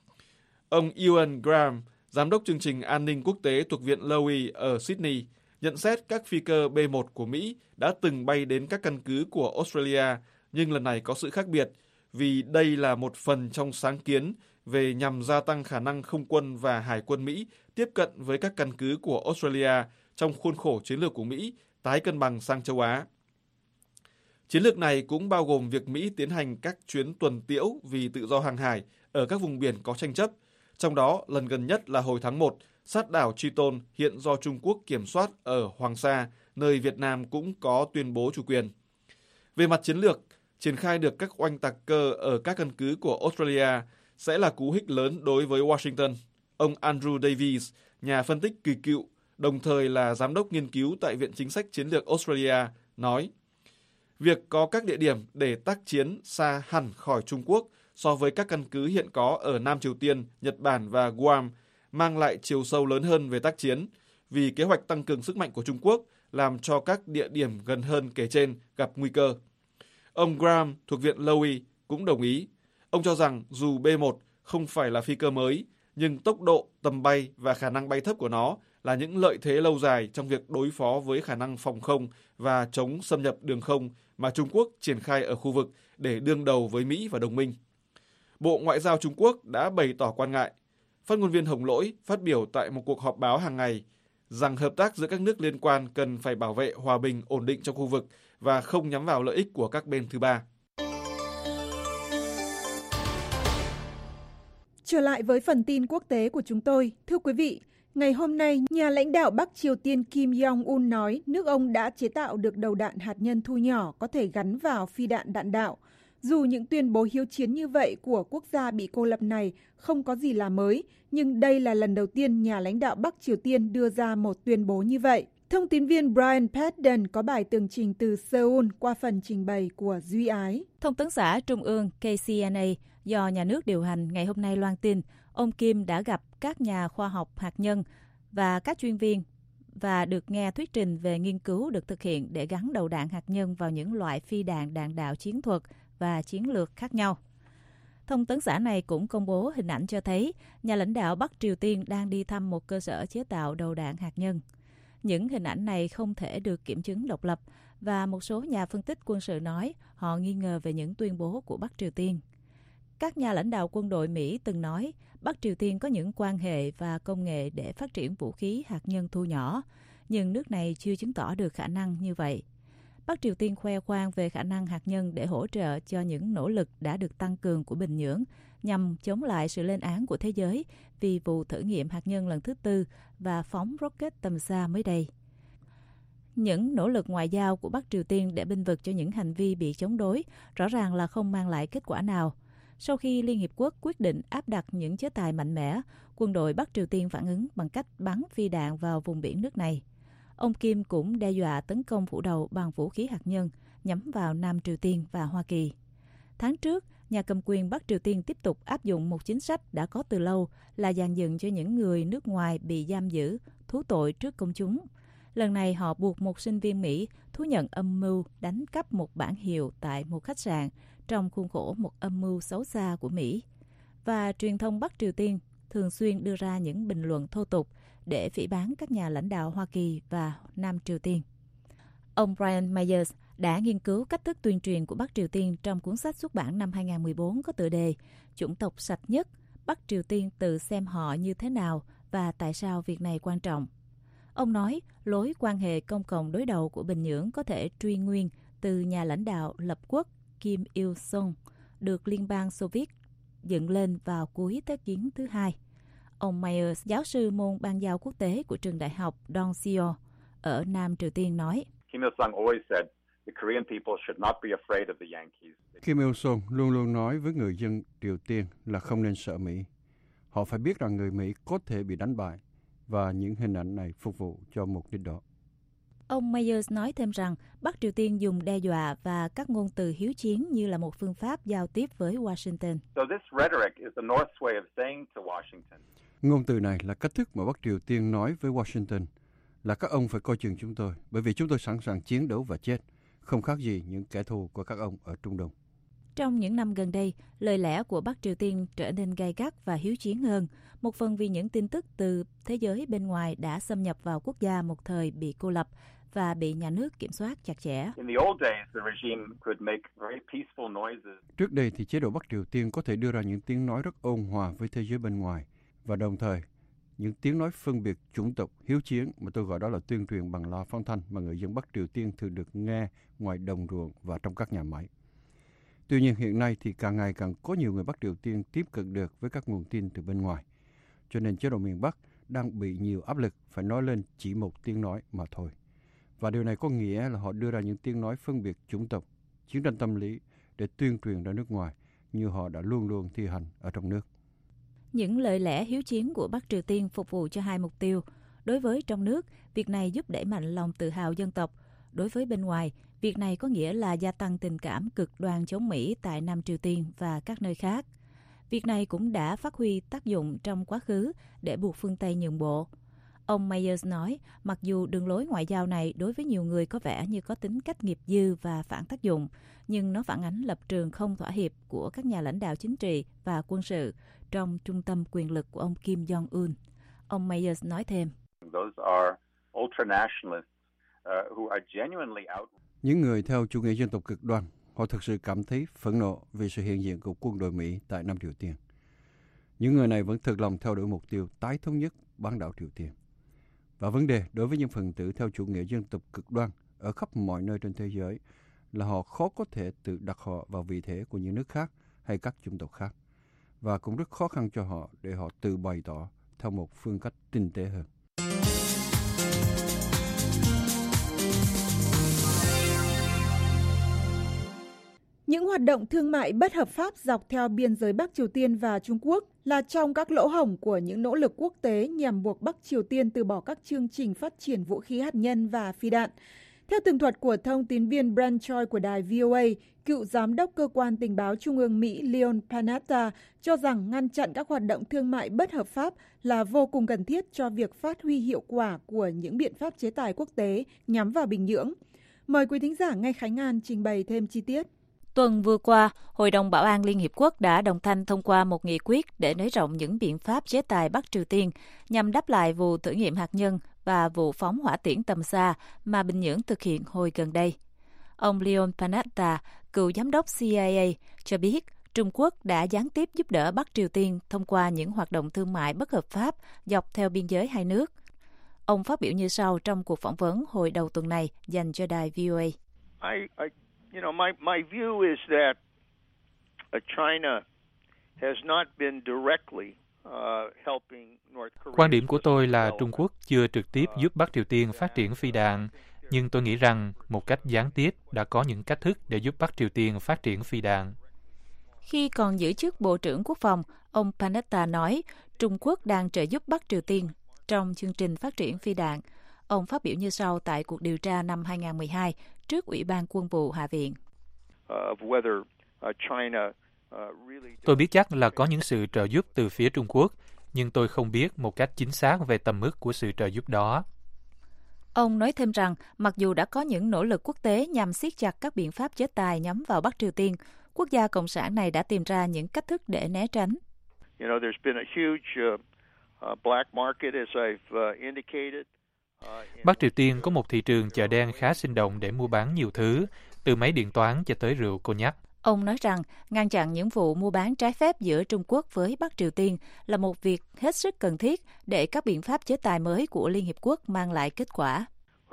Ông Ewan Graham, giám đốc chương trình an ninh quốc tế thuộc Viện Lowy ở Sydney, nhận xét các phi cơ B một của Mỹ đã từng bay đến các căn cứ của Australia, nhưng lần này có sự khác biệt vì đây là một phần trong sáng kiến về nhằm gia tăng khả năng không quân và hải quân Mỹ tiếp cận với các căn cứ của Australia trong khuôn khổ chiến lược của Mỹ tái cân bằng sang châu Á. Chiến lược này cũng bao gồm việc Mỹ tiến hành các chuyến tuần tiễu vì tự do hàng hải ở các vùng biển có tranh chấp, trong đó lần gần nhất là hồi tháng một, sát đảo Triton hiện do Trung Quốc kiểm soát ở Hoàng Sa, nơi Việt Nam cũng có tuyên bố chủ quyền. Về mặt chiến lược, triển khai được các oanh tạc cơ ở các căn cứ của Australia sẽ là cú hích lớn đối với Washington. Ông Andrew Davies, nhà phân tích kỳ cựu, đồng thời là giám đốc nghiên cứu tại Viện Chính sách Chiến lược Australia, nói việc có các địa điểm để tác chiến xa hẳn khỏi Trung Quốc so với các căn cứ hiện có ở Nam Triều Tiên, Nhật Bản và Guam mang lại chiều sâu lớn hơn về tác chiến, vì kế hoạch tăng cường sức mạnh của Trung Quốc làm cho các địa điểm gần hơn kể trên gặp nguy cơ. Ông Graham thuộc Viện Lowy cũng đồng ý. Ông cho rằng dù B một không phải là phi cơ mới, nhưng tốc độ, tầm bay và khả năng bay thấp của nó là những lợi thế lâu dài trong việc đối phó với khả năng phòng không và chống xâm nhập đường không mà Trung Quốc triển khai ở khu vực để đương đầu với Mỹ và đồng minh. Bộ Ngoại giao Trung Quốc đã bày tỏ quan ngại. Phát ngôn viên Hồng Lỗi phát biểu tại một cuộc họp báo hàng ngày rằng hợp tác giữa các nước liên quan cần phải bảo vệ hòa bình, ổn định trong khu vực và không nhắm vào lợi ích của các bên thứ ba. Trở lại với phần tin quốc tế của chúng tôi. Thưa quý vị, ngày hôm nay, nhà lãnh đạo Bắc Triều Tiên Kim Jong-un nói nước ông đã chế tạo được đầu đạn hạt nhân thu nhỏ có thể gắn vào phi đạn đạn đạo. Dù những tuyên bố hiếu chiến như vậy của quốc gia bị cô lập này không có gì là mới, nhưng đây là lần đầu tiên nhà lãnh đạo Bắc Triều Tiên đưa ra một tuyên bố như vậy. Thông tín viên Brian Padden có bài tường trình từ Seoul qua phần trình bày của Duy Ái. Thông tấn xã Trung ương K C N A do nhà nước điều hành ngày hôm nay loan tin, ông Kim đã gặp các nhà khoa học hạt nhân và các chuyên viên và được nghe thuyết trình về nghiên cứu được thực hiện để gắn đầu đạn hạt nhân vào những loại phi đạn đạn đạo chiến thuật và chiến lược khác nhau. Thông tấn xã này cũng công bố hình ảnh cho thấy nhà lãnh đạo Bắc Triều Tiên đang đi thăm một cơ sở chế tạo đầu đạn hạt nhân. Những hình ảnh này không thể được kiểm chứng độc lập và một số nhà phân tích quân sự nói họ nghi ngờ về những tuyên bố của Bắc Triều Tiên. Các nhà lãnh đạo quân đội Mỹ từng nói Bắc Triều Tiên có những quan hệ và công nghệ để phát triển vũ khí hạt nhân thu nhỏ, nhưng nước này chưa chứng tỏ được khả năng như vậy. Bắc Triều Tiên khoe khoang về khả năng hạt nhân để hỗ trợ cho những nỗ lực đã được tăng cường của Bình Nhưỡng nhằm chống lại sự lên án của thế giới vì vụ thử nghiệm hạt nhân lần thứ tư và phóng rocket tầm xa mới đây. Những nỗ lực ngoại giao của Bắc Triều Tiên để bênh vực cho những hành vi bị chống đối rõ ràng là không mang lại kết quả nào. Sau khi Liên Hiệp Quốc quyết định áp đặt những chế tài mạnh mẽ, quân đội Bắc Triều Tiên phản ứng bằng cách bắn phi đạn vào vùng biển nước này. Ông Kim cũng đe dọa tấn công phủ đầu bằng vũ khí hạt nhân nhắm vào Nam Triều Tiên và Hoa Kỳ. Tháng trước, nhà cầm quyền Bắc Triều Tiên tiếp tục áp dụng một chính sách đã có từ lâu là dàn dựng cho những người nước ngoài bị giam giữ, thú tội trước công chúng. Lần này họ buộc một sinh viên Mỹ thú nhận âm mưu đánh cắp một bản hiệu tại một khách sạn trong khuôn khổ một âm mưu xấu xa của Mỹ. Và truyền thông Bắc Triều Tiên thường xuyên đưa ra những bình luận thô tục để phỉ báng các nhà lãnh đạo Hoa Kỳ và Nam Triều Tiên. Ông Brian Myers đã nghiên cứu cách thức tuyên truyền của Bắc Triều Tiên trong cuốn sách xuất bản năm hai không một bốn có tựa đề Chủng tộc sạch nhất, Bắc Triều Tiên tự xem họ như thế nào và tại sao việc này quan trọng. Ông nói lối quan hệ công cộng đối đầu của Bình Nhưỡng có thể truy nguyên từ nhà lãnh đạo lập quốc Kim Il-sung được Liên bang Xô Viết dựng lên vào cuối Thế chiến thứ hai. Ông Myers, giáo sư môn ban giao quốc tế của trường đại học Dongseol ở Nam Triều Tiên nói, Kim Il-sung always said the Korean people should not be afraid of the Yankees. Kim Il-sung luôn luôn nói với người dân Triều Tiên là không nên sợ Mỹ. Họ phải biết rằng người Mỹ có thể bị đánh bại, và những hình ảnh này phục vụ cho mục đích đó. Ông Myers nói thêm rằng Bắc Triều Tiên dùng đe dọa và các ngôn từ hiếu chiến như là một phương pháp giao tiếp với Washington. So this rhetoric is the North's way of saying to Washington. Ngôn từ này là cách thức mà Bắc Triều Tiên nói với Washington là các ông phải coi chừng chúng tôi, bởi vì chúng tôi sẵn sàng chiến đấu và chết, không khác gì những kẻ thù của các ông ở Trung Đông. Trong những năm gần đây, lời lẽ của Bắc Triều Tiên trở nên gay gắt và hiếu chiến hơn, một phần vì những tin tức từ thế giới bên ngoài đã xâm nhập vào quốc gia một thời bị cô lập và bị nhà nước kiểm soát chặt chẽ. Trước đây thì chế độ Bắc Triều Tiên có thể đưa ra những tiếng nói rất ôn hòa với thế giới bên ngoài và đồng thời những tiếng nói phân biệt chủng tộc hiếu chiến mà tôi gọi đó là tuyên truyền bằng loa phóng thanh mà người dân Bắc Triều Tiên thường được nghe ngoài đồng ruộng và trong các nhà máy. Tuy nhiên hiện nay thì càng ngày càng có nhiều người Bắc Triều Tiên tiếp cận được với các nguồn tin từ bên ngoài. Cho nên chế độ miền Bắc đang bị nhiều áp lực phải nói lên chỉ một tiếng nói mà thôi. Và điều này có nghĩa là họ đưa ra những tiếng nói phân biệt chủng tộc, chiến tranh tâm lý để tuyên truyền ra nước ngoài như họ đã luôn luôn thi hành ở trong nước. Những lời lẽ hiếu chiến của Bắc Triều Tiên phục vụ cho hai mục tiêu. Đối với trong nước, việc này giúp đẩy mạnh lòng tự hào dân tộc. Đối với bên ngoài, việc này có nghĩa là gia tăng tình cảm cực đoan chống Mỹ tại Nam Triều Tiên và các nơi khác. Việc này cũng đã phát huy tác dụng trong quá khứ để buộc phương Tây nhượng bộ. Ông Myers nói, mặc dù đường lối ngoại giao này đối với nhiều người có vẻ như có tính cách nghiệp dư và phản tác dụng, nhưng nó phản ánh lập trường không thỏa hiệp của các nhà lãnh đạo chính trị và quân sự trong trung tâm quyền lực của ông Kim Jong-un. Ông Myers nói thêm, những người theo chủ nghĩa dân tộc cực đoan, họ thực sự cảm thấy phẫn nộ vì sự hiện diện của quân đội Mỹ tại Nam Triều Tiên. Những người này vẫn thực lòng theo đuổi mục tiêu tái thống nhất bán đảo Triều Tiên. Và vấn đề đối với những phần tử theo chủ nghĩa dân tộc cực đoan ở khắp mọi nơi trên thế giới là họ khó có thể tự đặt họ vào vị thế của những nước khác hay các chủng tộc khác. Và cũng rất khó khăn cho họ để họ tự bày tỏ theo một phương cách tinh tế hơn. Những hoạt động thương mại bất hợp pháp dọc theo biên giới Bắc Triều Tiên và Trung Quốc là trong các lỗ hổng của những nỗ lực quốc tế nhằm buộc Bắc Triều Tiên từ bỏ các chương trình phát triển vũ khí hạt nhân và phi đạn. Theo tường thuật của thông tín viên Brent Choi của đài vê o a, cựu giám đốc cơ quan tình báo Trung ương Mỹ Leon Panetta cho rằng ngăn chặn các hoạt động thương mại bất hợp pháp là vô cùng cần thiết cho việc phát huy hiệu quả của những biện pháp chế tài quốc tế nhắm vào Bình Nhưỡng. Mời quý thính giả nghe Khánh An trình bày thêm chi tiết. Tuần vừa qua, Hội đồng Bảo an Liên Hiệp Quốc đã đồng thanh thông qua một nghị quyết để nới rộng những biện pháp chế tài Bắc Triều Tiên nhằm đáp lại vụ thử nghiệm hạt nhân và vụ phóng hỏa tiễn tầm xa mà Bình Nhưỡng thực hiện hồi gần đây. Ông Leon Panetta, cựu giám đốc xê i a, cho biết Trung Quốc đã gián tiếp giúp đỡ Bắc Triều Tiên thông qua những hoạt động thương mại bất hợp pháp dọc theo biên giới hai nước. Ông phát biểu như sau trong cuộc phỏng vấn hồi đầu tuần này dành cho đài vê o a. I, I... You know, my, my view is that uh, China has not been directly uh, helping North Korea. Quan điểm của tôi là Trung Quốc chưa trực tiếp giúp Bắc Triều Tiên phát triển phi đạn, nhưng tôi nghĩ rằng một cách gián tiếp đã có những cách thức để giúp Bắc Triều Tiên phát triển phi đạn. Khi còn giữ chức Bộ trưởng Quốc phòng, ông Panetta nói Trung Quốc đang trợ giúp Bắc Triều Tiên trong chương trình phát triển phi đạn. Ông phát biểu như sau tại cuộc điều tra năm hai không một hai trước Ủy ban Quân vụ Hạ viện. Tôi biết chắc là có những sự trợ giúp từ phía Trung Quốc, nhưng tôi không biết một cách chính xác về tầm mức của sự trợ giúp đó. Ông nói thêm rằng, mặc dù đã có những nỗ lực quốc tế nhằm siết chặt các biện pháp chế tài nhắm vào Bắc Triều Tiên, quốc gia Cộng sản này đã tìm ra những cách thức để né tránh. You know, there's been a huge uh, uh, black market, as I've uh, indicated. Bắc Triều Tiên có một thị trường chợ đen khá sinh động để mua bán nhiều thứ, từ máy điện toán cho tới rượu cognac. Ông nói rằng ngăn chặn những vụ mua bán trái phép giữa Trung Quốc với Bắc Triều Tiên là một việc hết sức cần thiết để các biện pháp chế tài mới của Liên Hiệp Quốc mang lại kết quả.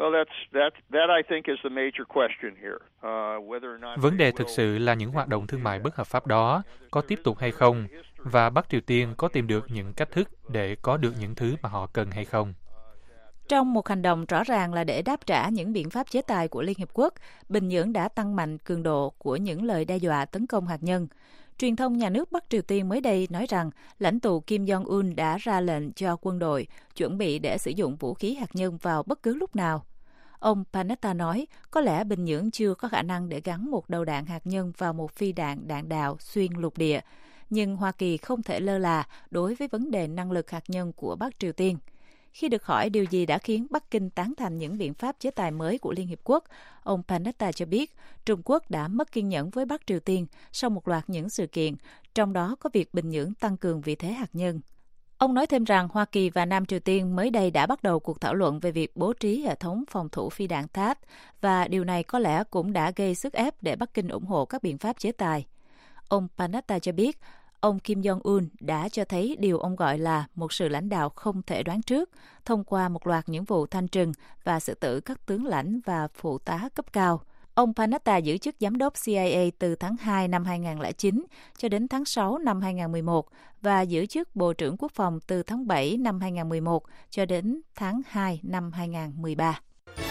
Vấn đề thực sự là những hoạt động thương mại bất hợp pháp đó có tiếp tục hay không, và Bắc Triều Tiên có tìm được những cách thức để có được những thứ mà họ cần hay không. Trong một hành động rõ ràng là để đáp trả những biện pháp chế tài của Liên Hiệp Quốc, Bình Nhưỡng đã tăng mạnh cường độ của những lời đe dọa tấn công hạt nhân. Truyền thông nhà nước Bắc Triều Tiên mới đây nói rằng lãnh tụ Kim Jong-un đã ra lệnh cho quân đội chuẩn bị để sử dụng vũ khí hạt nhân vào bất cứ lúc nào. Ông Panetta nói có lẽ Bình Nhưỡng chưa có khả năng để gắn một đầu đạn hạt nhân vào một phi đạn đạn đạo xuyên lục địa, nhưng Hoa Kỳ không thể lơ là đối với vấn đề năng lực hạt nhân của Bắc Triều Tiên. Khi được hỏi điều gì đã khiến Bắc Kinh tán thành những biện pháp chế tài mới của Liên Hiệp Quốc, ông Panetta cho biết Trung Quốc đã mất kiên nhẫn với Bắc Triều Tiên sau một loạt những sự kiện, trong đó có việc Bình Nhưỡng tăng cường vị thế hạt nhân. Ông nói thêm rằng Hoa Kỳ và Nam Triều Tiên mới đây đã bắt đầu cuộc thảo luận về việc bố trí hệ thống phòng thủ phi đạn T A D, và điều này có lẽ cũng đã gây sức ép để Bắc Kinh ủng hộ các biện pháp chế tài. Ông Panetta cho biết ông Kim Jong-un đã cho thấy điều ông gọi là một sự lãnh đạo không thể đoán trước, thông qua một loạt những vụ thanh trừng và xử tử các tướng lãnh và phụ tá cấp cao. Ông Panetta giữ chức giám đốc C I A từ tháng hai năm hai nghìn không trăm lẻ chín cho đến tháng sáu năm hai nghìn không trăm mười một và giữ chức Bộ trưởng Quốc phòng từ tháng bảy năm hai nghìn không trăm mười một cho đến tháng hai năm hai nghìn không trăm mười ba.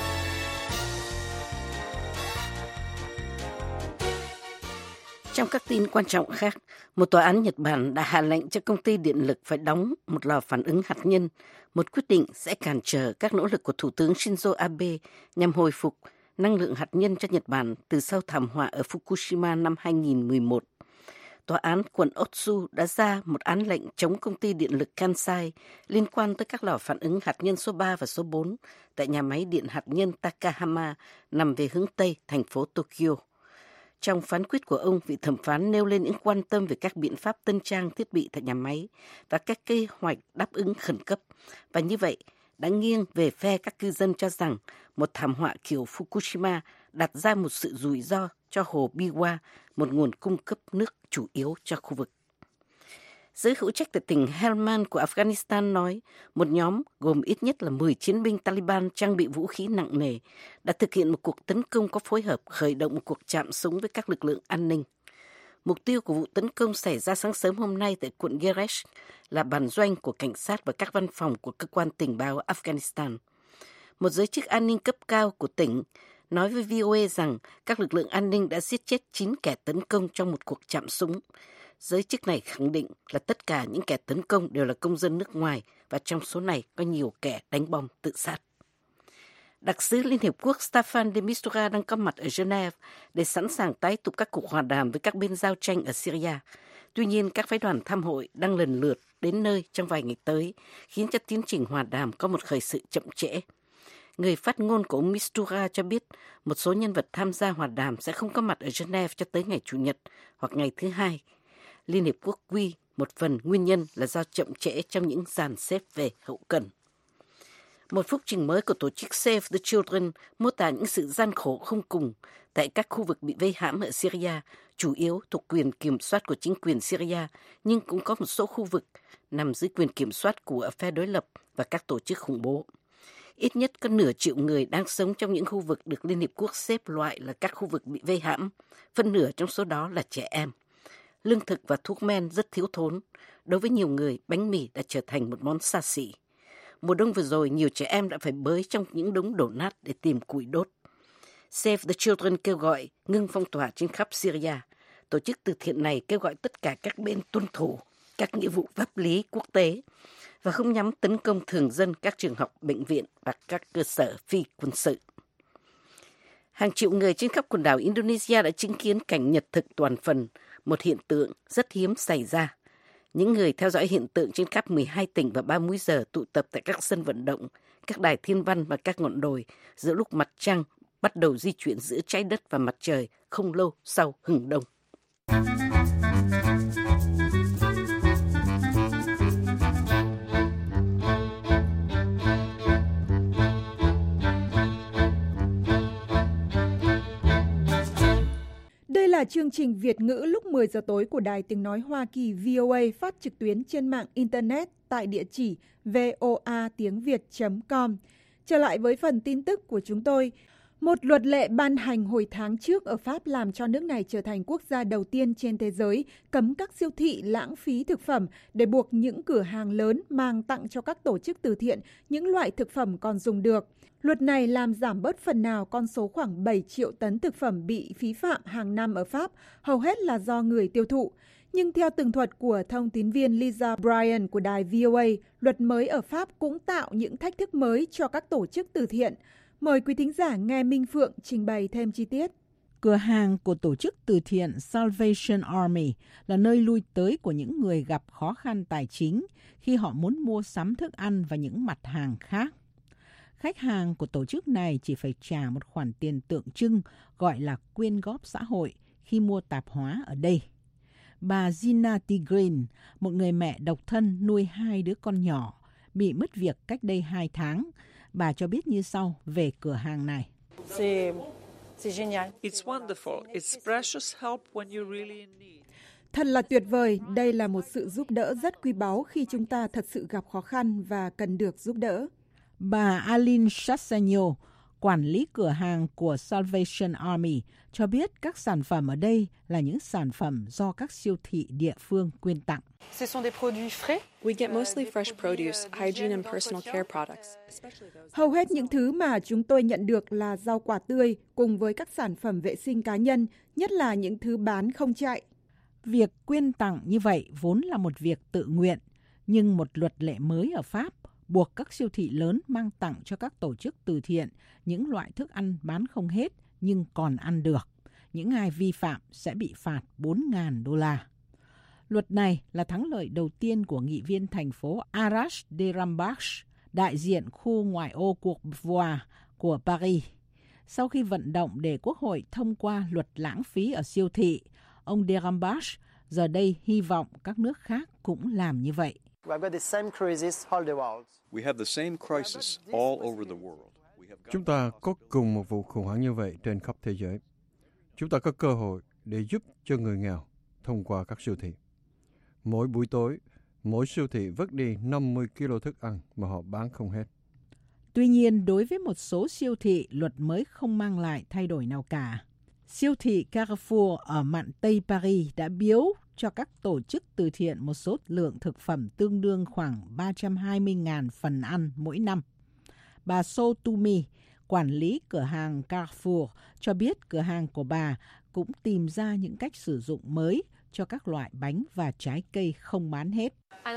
Trong các tin quan trọng khác, một tòa án Nhật Bản đã hạ lệnh cho công ty điện lực phải đóng một lò phản ứng hạt nhân, một quyết định sẽ cản trở các nỗ lực của Thủ tướng Shinzo Abe nhằm hồi phục năng lượng hạt nhân cho Nhật Bản từ sau thảm họa ở Fukushima năm hai nghìn không trăm mười một. Tòa án quận Otsu đã ra một án lệnh chống công ty điện lực Kansai liên quan tới các lò phản ứng hạt nhân số ba và số bốn tại nhà máy điện hạt nhân Takahama nằm về hướng Tây thành phố Tokyo. Trong phán quyết của ông, vị thẩm phán nêu lên những quan tâm về các biện pháp tân trang thiết bị tại nhà máy và các kế hoạch đáp ứng khẩn cấp, và như vậy đã nghiêng về phe các cư dân cho rằng một thảm họa kiểu Fukushima đặt ra một sự rủi ro cho hồ Biwa, một nguồn cung cấp nước chủ yếu cho khu vực. Giới hữu trách tại tỉnh Helmand của Afghanistan nói một nhóm gồm ít nhất là mười chiến binh Taliban trang bị vũ khí nặng nề đã thực hiện một cuộc tấn công có phối hợp khởi động một cuộc chạm súng với các lực lượng an ninh. Mục tiêu của vụ tấn công xảy ra sáng sớm hôm nay tại quận Geresh là bản doanh của cảnh sát và các văn phòng của cơ quan tình báo Afghanistan. Một giới chức an ninh cấp cao của tỉnh nói với vê o a rằng các lực lượng an ninh đã giết chết chín kẻ tấn công trong một cuộc chạm súng. Giới chức này khẳng định là tất cả những kẻ tấn công đều là công dân nước ngoài và trong số này có nhiều kẻ đánh bom tự sát. Đặc sứ Liên Hiệp Quốc Staffan de Mistura đang có mặt ở Geneva để sẵn sàng tái tục các cuộc hòa đàm với các bên giao tranh ở Syria. Tuy nhiên, các phái đoàn tham hội đang lần lượt đến nơi trong vài ngày tới, khiến cho tiến trình hòa đàm có một khởi sự chậm trễ. Người phát ngôn của ông Mistura cho biết một số nhân vật tham gia hòa đàm sẽ không có mặt ở Geneva cho tới ngày Chủ nhật hoặc ngày thứ Hai. Liên Hiệp Quốc quy một phần nguyên nhân là do chậm trễ trong những dàn xếp về hậu cần. Một phúc trình mới của tổ chức Save the Children mô tả những sự gian khổ không cùng tại các khu vực bị vây hãm ở Syria, chủ yếu thuộc quyền kiểm soát của chính quyền Syria, nhưng cũng có một số khu vực nằm dưới quyền kiểm soát của phe đối lập và các tổ chức khủng bố. Ít nhất có nửa triệu người đang sống trong những khu vực được Liên Hiệp Quốc xếp loại là các khu vực bị vây hãm, phân nửa trong số đó là trẻ em. Lương thực và thuốc men rất thiếu thốn. Đối với nhiều người, bánh mì đã trở thành một món xa xỉ. Mùa đông vừa rồi, nhiều trẻ em đã phải bơi trong những đống đổ nát để tìm củi đốt. Save the Children kêu gọi ngưng phong tỏa trên khắp Syria. Tổ chức từ thiện này kêu gọi tất cả các bên tuân thủ các nghĩa vụ pháp lý quốc tế và không nhắm tấn công thường dân, các trường học, bệnh viện và các cơ sở phi quân sự. Hàng triệu người trên khắp quần đảo Indonesia đã chứng kiến cảnh nhật thực toàn phần, một hiện tượng rất hiếm xảy ra. Những người theo dõi hiện tượng trên khắp mười hai tỉnh và ba múi giờ tụ tập tại các sân vận động, các đài thiên văn và các ngọn đồi giữa lúc mặt trăng bắt đầu di chuyển giữa trái đất và mặt trời không lâu sau hừng đông. Đây là chương trình Việt ngữ lúc mười giờ tối của Đài Tiếng Nói Hoa Kỳ vê o a phát trực tuyến trên mạng Internet tại địa chỉ voa tiếng việt chấm com. Trở lại với phần tin tức của chúng tôi. Một luật lệ ban hành hồi tháng trước ở Pháp làm cho nước này trở thành quốc gia đầu tiên trên thế giới cấm các siêu thị lãng phí thực phẩm để buộc những cửa hàng lớn mang tặng cho các tổ chức từ thiện những loại thực phẩm còn dùng được. Luật này làm giảm bớt phần nào con số khoảng bảy triệu tấn thực phẩm bị phí phạm hàng năm ở Pháp, hầu hết là do người tiêu thụ. Nhưng theo tường thuật của thông tín viên Lisa Bryan của đài vê o a, luật mới ở Pháp cũng tạo những thách thức mới cho các tổ chức từ thiện. Mời quý thính giả nghe Minh Phượng trình bày thêm chi tiết. Cửa hàng của tổ chức từ thiện Salvation Army là nơi lui tới của những người gặp khó khăn tài chính khi họ muốn mua sắm thức ăn và những mặt hàng khác. Khách hàng của tổ chức này chỉ phải trả một khoản tiền tượng trưng gọi là quyên góp xã hội khi mua tạp hóa ở đây. Bà Gina Tigrin, một người mẹ độc thân nuôi hai đứa con nhỏ, bị mất việc cách đây hai tháng. Bà cho biết như sau về cửa hàng này. Thật là tuyệt vời, đây là một sự giúp đỡ rất quý báu khi chúng ta thật sự gặp khó khăn và cần được giúp đỡ. Bà Aline Chassagno, quản lý cửa hàng của Salvation Army, cho biết các sản phẩm ở đây là những sản phẩm do các siêu thị địa phương quyên tặng. Hầu hết những thứ mà chúng tôi nhận được là rau quả tươi cùng với các sản phẩm vệ sinh cá nhân, nhất là những thứ bán không chạy. Việc quyên tặng như vậy vốn là một việc tự nguyện, nhưng một luật lệ mới ở Pháp buộc các siêu thị lớn mang tặng cho các tổ chức từ thiện những loại thức ăn bán không hết nhưng còn ăn được. Những ai vi phạm sẽ bị phạt bốn nghìn đô la. Luật này là thắng lợi đầu tiên của nghị viên thành phố Arras-de-Rambach, đại diện khu ngoại ô Courbevoie của Paris. Sau khi vận động để Quốc hội thông qua luật lãng phí ở siêu thị, ông de Rambach giờ đây hy vọng các nước khác cũng làm như vậy. Chúng ta có cùng một vụ khủng hoảng như vậy trên khắp thế giới. Chúng ta có cơ hội để giúp cho người nghèo thông qua các siêu thị. Mỗi buổi tối, mỗi siêu thị vứt đi năm mươi ki lô thức ăn mà họ bán không hết. Tuy nhiên, đối với một số siêu thị, luật mới không mang lại thay đổi nào cả. Siêu thị Carrefour ở mạn Tây Paris đã biếu cho các tổ chức từ thiện một số lượng thực phẩm tương đương khoảng ba trăm hai mươi nghìn phần ăn mỗi năm. Bà So Tumi, quản lý cửa hàng Carrefour, cho biết cửa hàng của bà cũng tìm ra những cách sử dụng mới cho các loại bánh và trái cây không bán hết.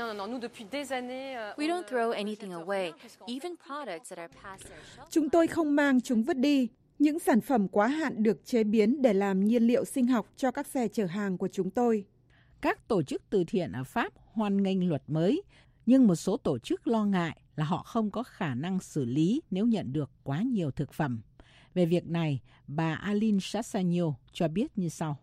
Chúng tôi không mang chúng vứt đi. Những sản phẩm quá hạn được chế biến để làm nhiên liệu sinh học cho các xe chở hàng của chúng tôi. Các tổ chức từ thiện ở Pháp hoan nghênh luật mới, nhưng một số tổ chức lo ngại là họ không có khả năng xử lý nếu nhận được quá nhiều thực phẩm. Về việc này, bà Aline Chassagno cho biết như sau.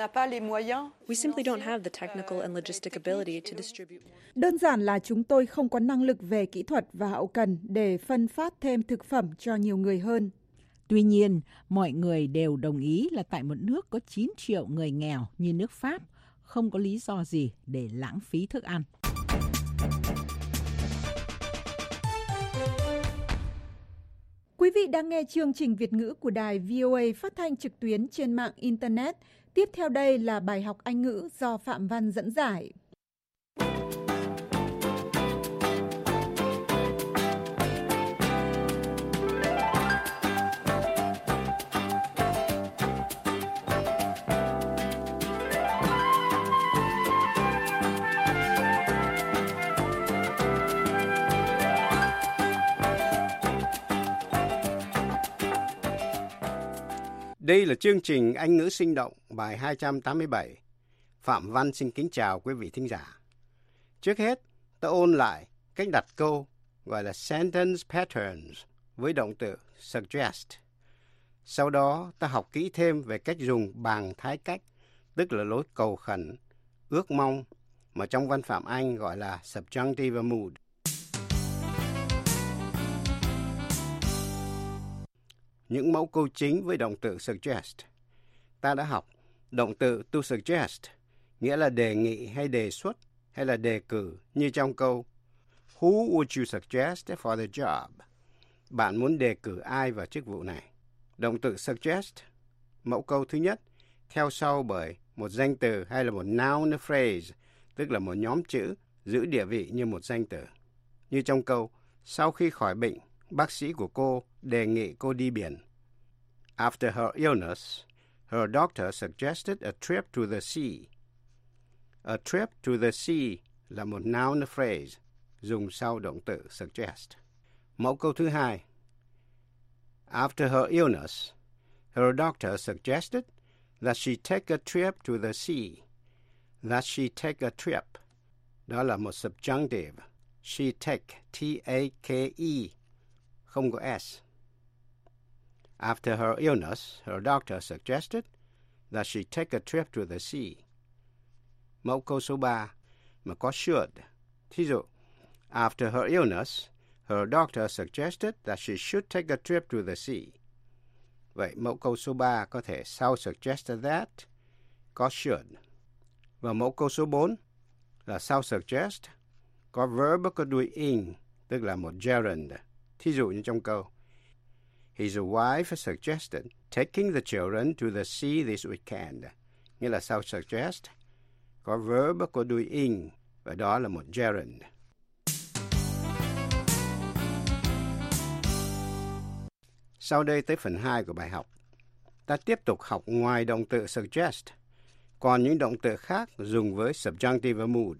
Đơn giản là chúng tôi không có năng lực về kỹ thuật và hậu cần để phân phát thêm thực phẩm cho nhiều người hơn. Tuy nhiên, mọi người đều đồng ý là tại một nước có chín triệu người nghèo như nước Pháp, không có lý do gì để lãng phí thức ăn. Quý vị đang nghe chương trình Việt ngữ của đài vê o a phát thanh trực tuyến trên mạng Internet. Tiếp theo đây là bài học Anh ngữ do Phạm Văn dẫn giải. Đây là chương trình Anh ngữ sinh động bài hai trăm tám mươi bảy. Phạm Văn xin kính chào quý vị thính giả. Trước hết, ta ôn lại cách đặt câu gọi là sentence patterns với động từ suggest. Sau đó, ta học kỹ thêm về cách dùng bằng thái cách, tức là lối cầu khẩn, ước mong, mà trong văn phạm Anh gọi là subjunctive mood. Những mẫu câu chính với động từ suggest. Ta đã học động từ to suggest, nghĩa là đề nghị hay đề xuất hay là đề cử, như trong câu Who would you suggest for the job? Bạn muốn đề cử ai vào chức vụ này? Động từ suggest, mẫu câu thứ nhất, theo sau bởi một danh từ hay là một noun phrase, tức là một nhóm chữ giữ địa vị như một danh từ. Như trong câu, sau khi khỏi bệnh, bác sĩ của cô đề nghị cô đi biển. After her illness, her doctor suggested a trip to the sea. A trip to the sea là một noun phrase, dùng sau động từ suggest. Mẫu câu thứ hai, after her illness, her doctor suggested that she take a trip to the sea. That she take a trip. Đó là một subjunctive. She take, T A K E, không có S. After her illness, her doctor suggested that she take a trip to the sea. Mẫu câu số ba mà có should. Thí dụ, after her illness, her doctor suggested that she should take a trip to the sea. Vậy mẫu câu số ba có thể sau suggested that, có should. Và mẫu câu số bốn là sau suggest, có verb có đuôi ing, tức là một gerund. Thí dụ như trong câu, his wife suggested taking the children to the sea this weekend. Nghĩa là sau suggest, có verb có đuôi ing, và đó là một gerund. Sau đây tới phần hai của bài học. Ta tiếp tục học ngoài động từ suggest, còn những động từ khác dùng với subjunctive mood.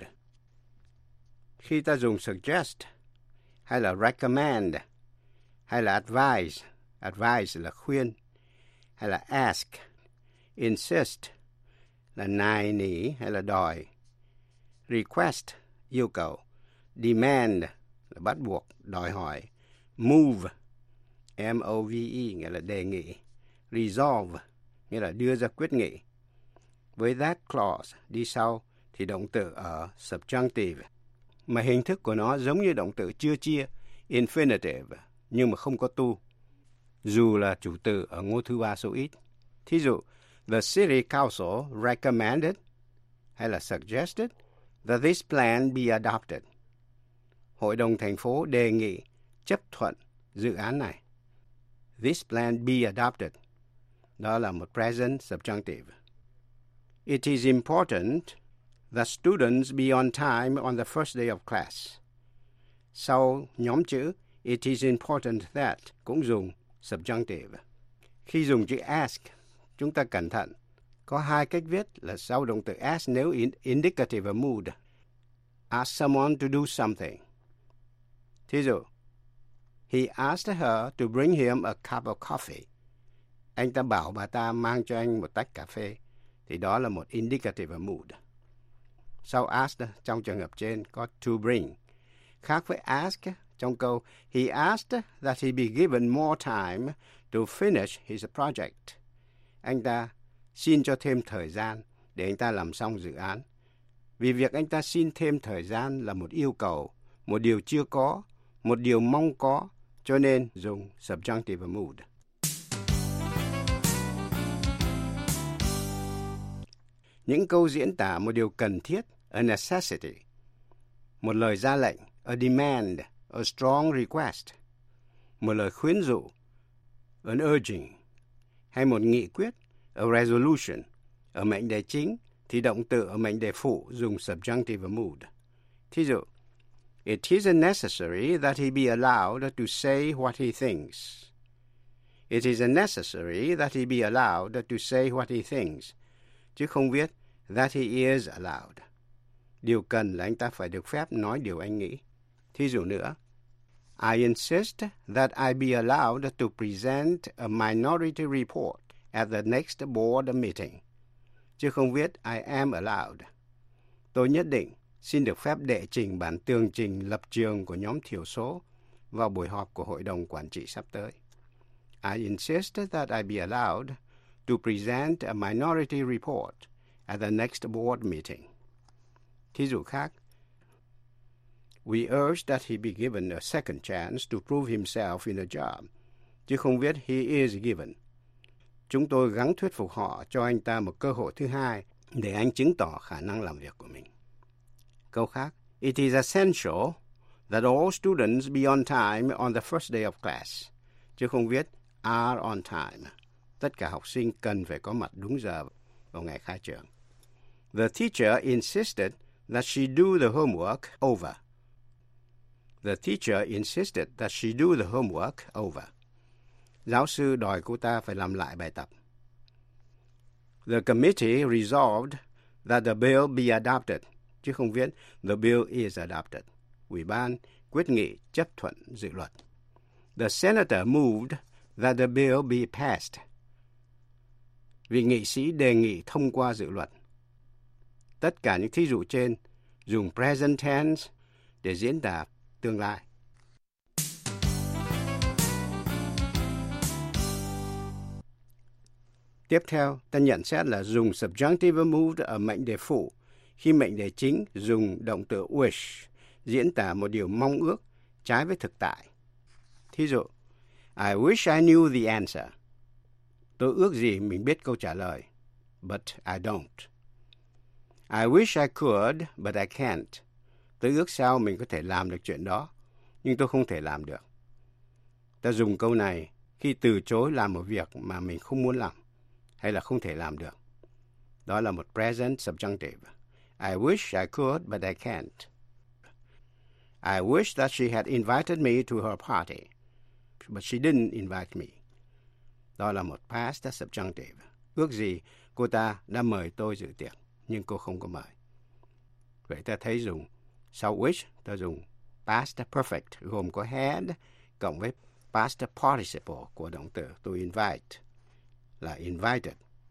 Khi ta dùng suggest, hay là recommend, hay là advise, advise là khuyên, hay là ask, insist là nài nỉ hay là đòi, request, yêu cầu, demand là bắt buộc, đòi hỏi, move, M O V E nghĩa là đề nghị, resolve nghĩa là đưa ra quyết nghị. Với that clause đi sau thì động từ ở subjunctive, mà hình thức của nó giống như động từ chưa chia, infinitive, nhưng mà không có tu, dù là chủ từ ở ngôi thứ ba số ít. Thí dụ, the city council recommended hay là suggested that this plan be adopted. Hội đồng thành phố đề nghị chấp thuận dự án này. This plan be adopted. Đó là một present subjunctive. It is important that students be on time on the first day of class. Sau nhóm chữ it is important that cũng dùng subjunctive. Khi dùng chữ ask, chúng ta cẩn thận. Có hai cách viết là sau động từ ask nếu in indicative mood. Ask someone to do something. Thí dụ, he asked her to bring him a cup of coffee. Anh ta bảo bà ta mang cho anh một tách cà phê. Thì đó là một indicative mood. Sau ask trong trường hợp trên có to bring. Khác với ask trong câu he asked that he be given more time to finish his project. Anh ta xin cho thêm thời gian để anh ta làm xong dự án. Vì việc anh ta xin thêm thời gian là một yêu cầu, một điều chưa có, một điều mong có, cho nên dùng subjunctive mood. Những câu diễn tả một điều cần thiết, a necessity, một lời ra lệnh, a demand, a strong request, một lời khuyến dụ, an urging, hay một nghị quyết, a resolution, ở mệnh đề chính thì động từ ở mệnh đề phụ dùng subjunctive mood. Thí dụ, it is necessary that he be allowed to say what he thinks. It is necessary that he be allowed to say what he thinks. Chứ không viết that he is allowed. Điều cần là anh ta phải được phép nói điều anh nghĩ. Thí dụ nữa, I insist that I be allowed to present a minority report at the next board meeting. Chứ không viết I am allowed. Tôi nhất định xin được phép đệ trình bản tường trình lập trường của nhóm thiểu số vào buổi họp của Hội đồng Quản trị sắp tới. I insist that I be allowed to present a minority report at the next board meeting. Thí dụ khác, we urge that he be given a second chance to prove himself in a job, chứ không viết he is given. Chúng tôi gắng thuyết phục họ cho anh ta một cơ hội thứ hai để anh chứng tỏ khả năng làm việc của mình. Câu khác, it is essential that all students be on time on the first day of class, chứ không viết are on time. Tất cả học sinh cần phải có mặt đúng giờ vào ngày khai trường. The teacher insisted that she do the homework over. The teacher insisted that she do the homework over. Giáo sư đòi cô ta phải làm lại bài tập. The committee resolved that the bill be adopted, chứ không viết the bill is adopted. Ủy ban quyết nghị chấp thuận dự luật. The senator moved that the bill be passed. Vị nghị sĩ đề nghị thông qua dự luật. Tất cả những thí dụ trên dùng present tense để diễn tả tương lai. Tiếp theo, ta nhận xét là dùng subjunctive mood ở mệnh đề phụ khi mệnh đề chính dùng động từ wish diễn tả một điều mong ước trái với thực tại. Thí dụ, I wish I knew the answer. Tôi ước gì mình biết câu trả lời, but I don't. I wish I could, but I can't. Tôi ước sao mình có thể làm được chuyện đó, nhưng tôi không thể làm được. Ta dùng câu này khi từ chối làm một việc mà mình không muốn làm hay là không thể làm được. Đó là một present subjunctive. I wish I could, but I can't. I wish that she had invited me to her party, but she didn't invite me. Đó là một past subjunctive. Ước gì cô ta đã mời tôi dự tiệc, nhưng cô không có mời. Vậy ta thấy dùng sau wish, ta dùng past perfect gồm có had cộng với past participle của động từ to invite là invited.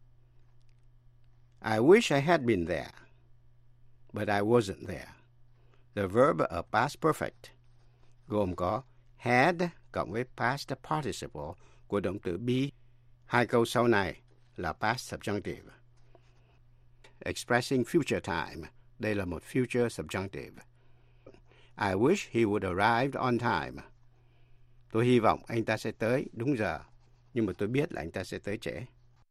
I wish I had been there, but I wasn't there. The verb ở past perfect gồm có had cộng với past participle của động từ be. Hai câu sau này là past subjunctive. Expressing future time. Đây là một future subjunctive. I wish he would arrive on time. Tôi hy vọng anh ta sẽ tới đúng giờ, nhưng mà tôi biết là anh ta sẽ tới trễ.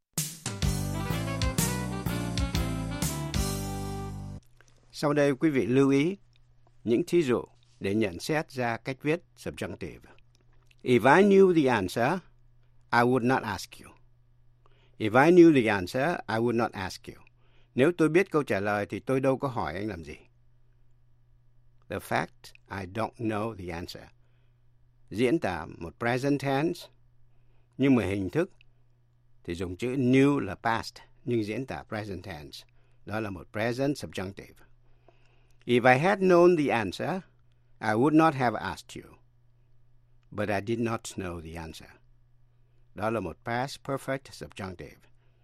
Sau đây quý vị lưu ý những thí dụ để nhận xét ra cách viết subjunctive. If I knew the answer, I would not ask you. If I knew the answer, I would not ask you. Nếu tôi biết câu trả lời thì tôi đâu có hỏi anh làm gì. The fact I don't know the answer. Diễn tả một present tense, nhưng mà hình thức thì dùng chữ knew là past, nhưng diễn tả present tense. Đó là một present subjunctive. If I had known the answer, I would not have asked you. But I did not know the answer. Đó là một past perfect subjunctive.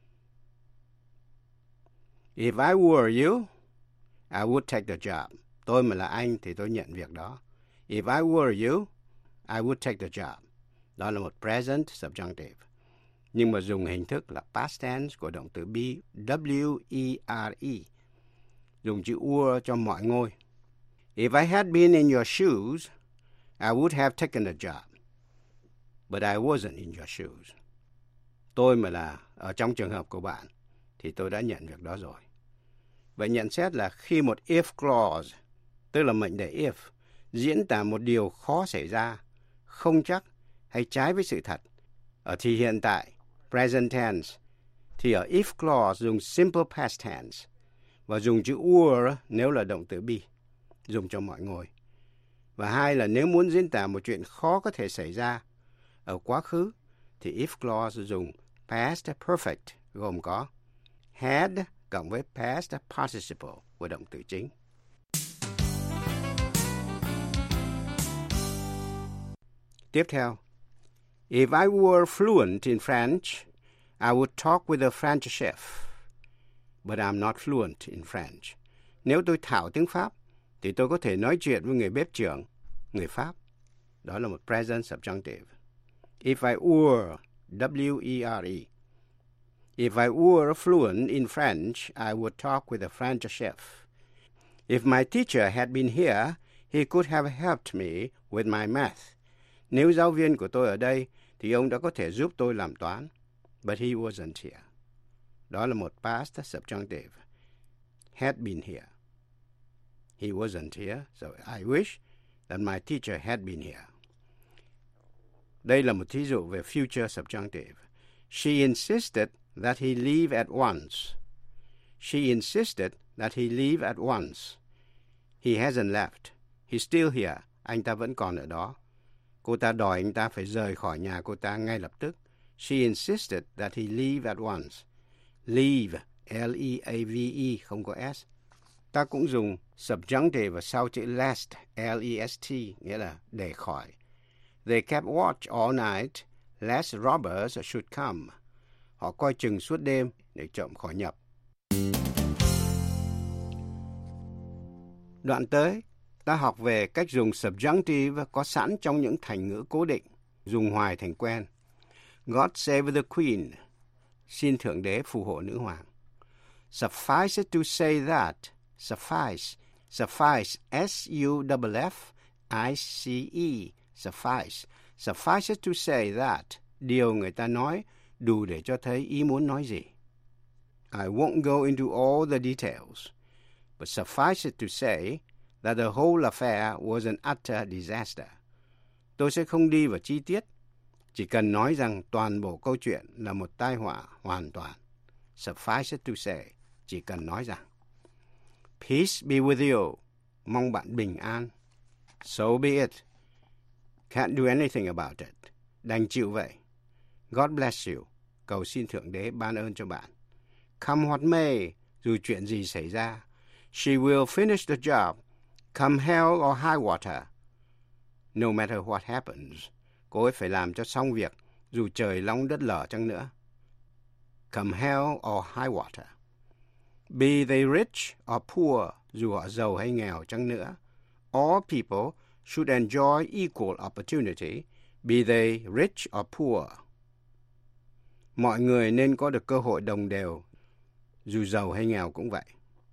If I were you, I would take the job. Tôi mà là anh thì tôi nhận việc đó. If I were you, I would take the job. Đó là một present subjunctive. Nhưng mà dùng hình thức là past tense của động từ be, W E R E. Dùng chữ were cho mọi ngôi. If I had been in your shoes, I would have taken the job. But I wasn't in your shoes. Tôi mà là ở trong trường hợp của bạn thì tôi đã nhận việc đó rồi. Vậy nhận xét là khi một if clause, tức là mệnh đề if, diễn tả một điều khó xảy ra, không chắc hay trái với sự thật, ở thì hiện tại, present tense, thì ở if clause dùng simple past tense và dùng chữ were nếu là động từ be, dùng cho mọi ngôi. Và hai là nếu muốn diễn tả một chuyện khó có thể xảy ra ở quá khứ, thì if clause dùng past perfect gồm có had cộng với past participle của động từ chính. Tiếp theo, if I were fluent in French, I would talk with a French chef, but I'm not fluent in French. Nếu tôi thạo tiếng Pháp, thì tôi có thể nói chuyện với người bếp trưởng, người Pháp. Đó là một present subjunctive. If I were, W E R E. If I were fluent in French, I would talk with a French chef. If my teacher had been here, he could have helped me with my math. Nếu giáo viên của tôi ở đây, thì ông đã có thể giúp tôi làm toán. But he wasn't here. Đó là một past subjunctive. Had been here. He wasn't here, so I wish that my teacher had been here. Đây là một thí dụ về future subjunctive. She insisted that he leave at once. She insisted that he leave at once. He hasn't left. He's still here. Anh ta vẫn còn ở đó. Cô ta đòi anh ta phải rời khỏi nhà cô ta ngay lập tức. She insisted that he leave at once. Leave, L E A V E, không có S. Ta cũng dùng subjunctive và sau chữ lest, L E S T, nghĩa là để khỏi. They kept watch all night, lest robbers should come. Họ coi chừng suốt đêm để trộm khỏi nhập. Đoạn tới, ta học về cách dùng subjunctive có sẵn trong những thành ngữ cố định, dùng hoài thành quen. God save the Queen. Xin Thượng Đế phù hộ nữ hoàng. Suffice it to say that. Suffice. Suffice. S U F F I C E. Suffice. Suffice it to say that. Điều người ta nói đủ để cho thấy ý muốn nói gì. I won't go into all the details, but suffice it to say that the whole affair was an utter disaster. Tôi sẽ không đi vào chi tiết, chỉ cần nói rằng toàn bộ câu chuyện là một tai họa hoàn toàn. Suffice it to say, chỉ cần nói rằng. Peace be with you. Mong bạn bình an. So be it. Can't do anything about it. Đành chịu vậy. God bless you. Cầu xin Thượng Đế ban ơn cho bạn. Come what may, dù chuyện gì xảy ra. She will finish the job. Come hell or high water. No matter what happens. Cô ấy phải làm cho xong việc, dù trời long đất lở chăng nữa. Come hell or high water. Be they rich or poor, dù họ giàu hay nghèo chăng nữa. All people should enjoy equal opportunity, be they rich or poor. Mọi người nên có được cơ hội đồng đều, dù giàu hay nghèo cũng vậy.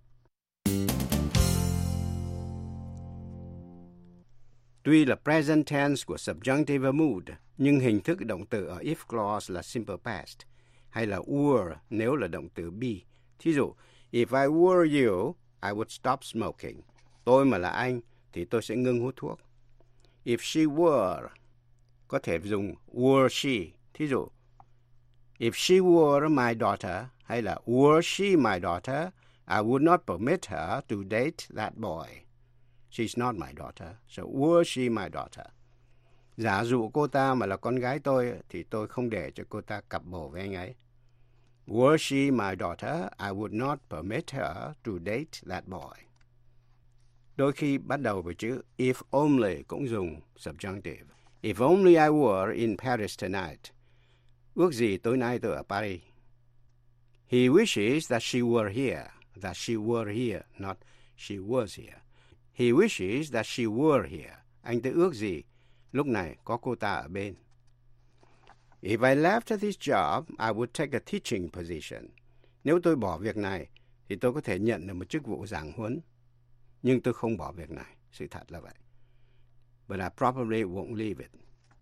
Tuy là present tense của subjunctive mood, nhưng hình thức động từ ở if clause là simple past, hay là were nếu là động từ be. Thí dụ, if I were you, I would stop smoking. Tôi mà là anh, thì tôi sẽ ngưng hút thuốc. If she were, có thể dùng were she. Thí dụ, if she were my daughter, hay là were she my daughter, I would not permit her to date that boy. She's not my daughter, so were she my daughter? Giả dụ cô ta mà là con gái tôi, thì tôi không để cho cô ta cặp bồ với anh ấy. Were she my daughter, I would not permit her to date that boy. Đôi khi bắt đầu với chữ if only cũng dùng subjunctive. If only I were in Paris tonight. Ước gì tối nay tôi ở Paris. He wishes that she were here. That she were here, not she was here. He wishes that she were here. Anh ta ước gì lúc này có cô ta ở bên. If I left this job, I would take a teaching position. Nếu tôi bỏ việc này, thì tôi có thể nhận được một chức vụ giảng huấn. Nhưng tôi không bỏ việc này. Sự thật là vậy. But I probably won't leave it.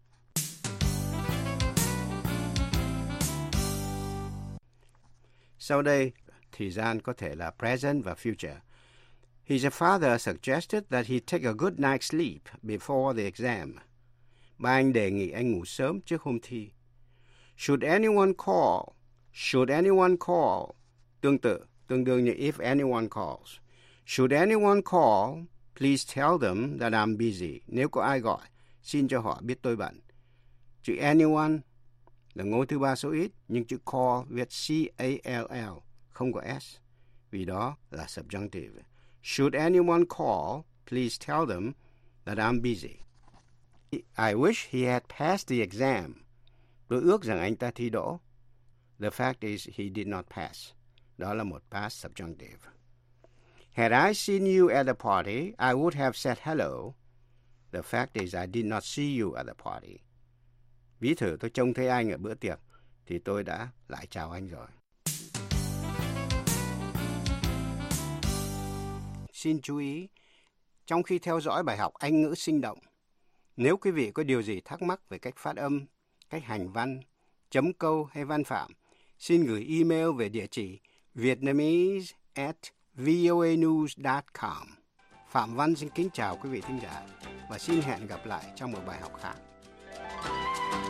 Sau đây, thời gian có thể là present và future. His father suggested that he take a good night's sleep before the exam. Ba anh đề nghị anh ngủ sớm trước hôm thi. Should anyone call? Should anyone call? Tương tự, tương đương như if anyone calls. Should anyone call, please tell them that I'm busy. Nếu có ai gọi, xin cho họ biết tôi bận. Chữ anyone là ngôi thứ ba số ít, nhưng chữ call viết C A L L, không có S. Vì đó là subjunctive. Should anyone call, please tell them that I'm busy. I wish he had passed the exam. Tôi ước rằng anh ta thi đỗ. The fact is he did not pass. Đó là một past subjunctive. Had I seen you at the party, I would have said hello. The fact is I did not see you at the party. Ví thử tôi trông thấy anh ở bữa tiệc, thì tôi đã lại chào anh rồi. Xin chú ý, trong khi theo dõi bài học Anh ngữ sinh động, nếu quý vị có điều gì thắc mắc về cách phát âm, cách hành văn, chấm câu hay văn phạm, xin gửi email về địa chỉ vietnamese at voanews dot com. Phạm Văn xin kính chào quý vị thính giả và xin hẹn gặp lại trong một bài học khác.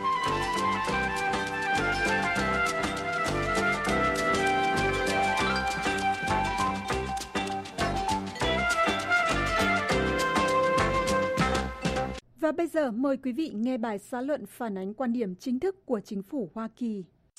Và bây giờ mời quý vị nghe bài xã luận phản ánh quan điểm chính thức của chính phủ Hoa Kỳ.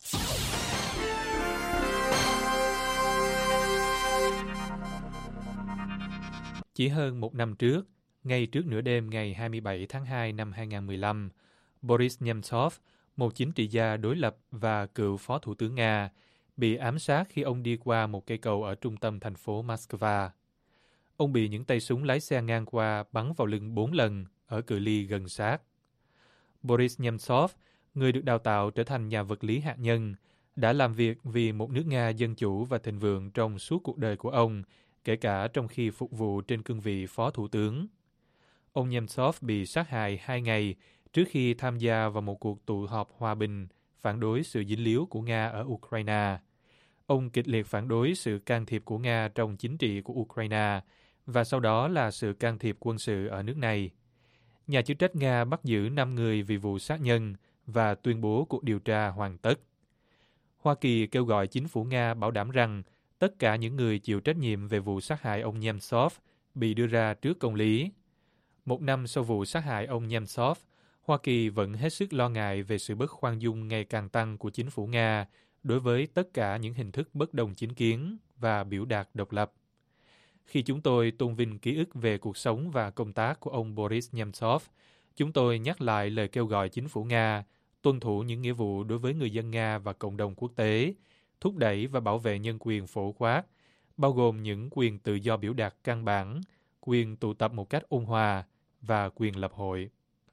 Chỉ hơn một năm trước, ngay trước nửa đêm ngày hai mươi bảy tháng hai năm hai nghìn mười lăm, Boris Nemtsov, một chính trị gia đối lập và cựu phó thủ tướng Nga, bị ám sát khi ông đi qua một cây cầu ở trung tâm thành phố Moscow. Ông bị những tay súng lái xe ngang qua bắn vào lưng bốn lần ở cự ly gần sát. Boris Nemtsov, người được đào tạo trở thành nhà vật lý hạt nhân, đã làm việc vì một nước Nga dân chủ và thịnh vượng trong suốt cuộc đời của ông, kể cả trong khi phục vụ trên cương vị phó thủ tướng. Ông Nemtsov bị sát hại hai ngày trước khi tham gia vào một cuộc tụ họp hòa bình phản đối sự dính líu của Nga ở Ukraine. Ông kịch liệt phản đối sự can thiệp của Nga trong chính trị của Ukraine và sau đó là sự can thiệp quân sự ở nước này. Nhà chức trách Nga bắt giữ năm người vì vụ sát nhân và tuyên bố cuộc điều tra hoàn tất. Hoa Kỳ kêu gọi chính phủ Nga bảo đảm rằng tất cả những người chịu trách nhiệm về vụ sát hại ông Nemtsov bị đưa ra trước công lý. Một năm sau vụ sát hại ông Nemtsov, Hoa Kỳ vẫn hết sức lo ngại về sự bất khoan dung ngày càng tăng của chính phủ Nga đối với tất cả những hình thức bất đồng chính kiến và biểu đạt độc lập. Khi chúng tôi tôn vinh ký ức về cuộc sống và công tác của ông Boris Nemtsov, chúng tôi nhắc lại lời kêu gọi chính phủ Nga tuân thủ những nghĩa vụ đối với người dân Nga và cộng đồng quốc tế, thúc đẩy và bảo vệ nhân quyền phổ quát, bao gồm những quyền tự do biểu đạt căn bản, quyền tụ tập một cách ôn hòa và quyền lập hội.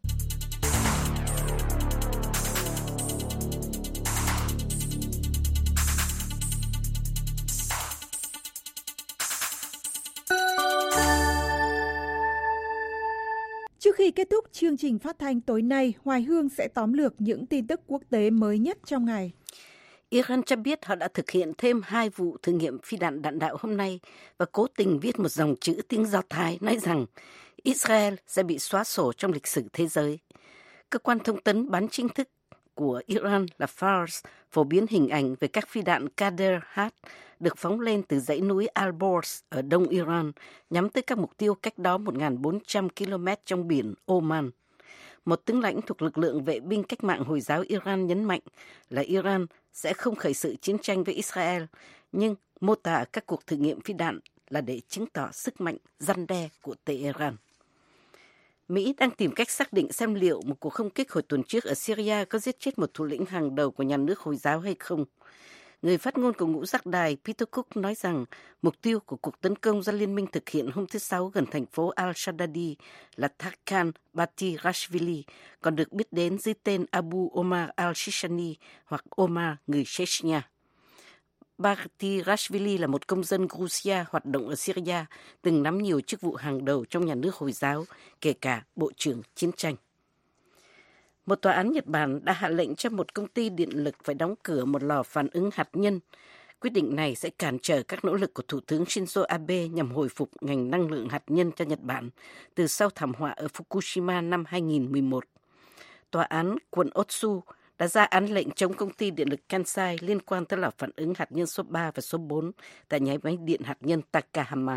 Trước khi kết thúc chương trình phát thanh tối nay, Hoài Hương sẽ tóm lược những tin tức quốc tế mới nhất trong ngày. Iran cho biết họ đã thực hiện thêm hai vụ thử nghiệm phi đạn đạn đạo hôm nay và cố tình viết một dòng chữ tiếng Do Thái nói rằng Israel sẽ bị xóa sổ trong lịch sử thế giới. Cơ quan thông tấn bán chính thức của Iran là Fars phổ biến hình ảnh về các phi đạn Qader Hat được phóng lên từ dãy núi Al-Borz ở đông Iran, nhắm tới các mục tiêu cách đó một nghìn bốn trăm ki lô mét trong biển Oman. Một tướng lãnh thuộc lực lượng vệ binh cách mạng Hồi giáo Iran nhấn mạnh là Iran sẽ không khởi sự chiến tranh với Israel, nhưng mô tả các cuộc thử nghiệm phi đạn là để chứng tỏ sức mạnh răn đe của Tehran. Mỹ đang tìm cách xác định xem liệu một cuộc không kích hồi tuần trước ở Syria có giết chết một thủ lĩnh hàng đầu của nhà nước Hồi giáo hay không. Người phát ngôn của ngũ giác đài Peter Cook nói rằng mục tiêu của cuộc tấn công do liên minh thực hiện hôm thứ Sáu gần thành phố Al-Shadadi là Tarkan Batirashvili, còn được biết đến dưới tên Abu Omar al-Shishani hoặc Omar người Chechnya. Batirashvili là một công dân Georgia hoạt động ở Syria, từng nắm nhiều chức vụ hàng đầu trong nhà nước Hồi giáo, kể cả Bộ trưởng Chiến tranh. Một tòa án Nhật Bản đã hạ lệnh cho một công ty điện lực phải đóng cửa một lò phản ứng hạt nhân. Quyết định này sẽ cản trở các nỗ lực của Thủ tướng Shinzo Abe nhằm hồi phục ngành năng lượng hạt nhân cho Nhật Bản từ sau thảm họa ở Fukushima năm hai nghìn mười một. Tòa án quận Otsu đã ra án lệnh chống công ty điện lực Kansai liên quan tới lò phản ứng hạt nhân số ba và số bốn tại nhà máy điện hạt nhân Takahama.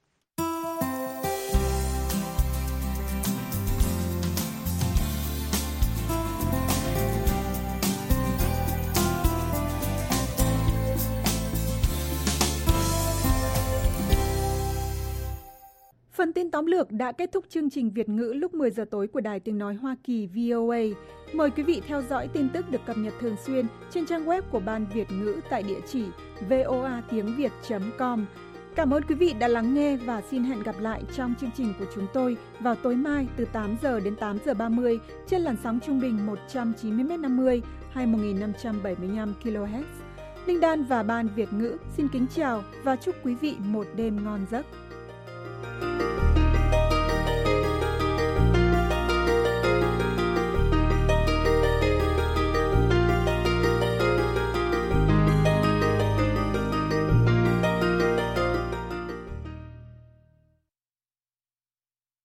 Phần tin tóm lược đã kết thúc chương trình Việt ngữ lúc mười giờ tối của Đài Tiếng Nói Hoa Kỳ vê o a. Mời quý vị theo dõi tin tức được cập nhật thường xuyên trên trang web của Ban Việt ngữ tại địa chỉ voa tiếng việt chấm com. Cảm ơn quý vị đã lắng nghe và xin hẹn gặp lại trong chương trình của chúng tôi vào tối mai từ tám giờ đến tám giờ ba mươi trên làn sóng trung bình một trăm chín mươi mét năm mươi hay một nghìn năm trăm bảy mươi lăm ki lô héc. Linh Đan và Ban Việt ngữ xin kính chào và chúc quý vị một đêm ngon giấc.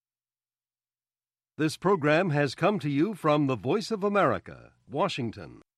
This program has come to you from the Voice of America, Washington.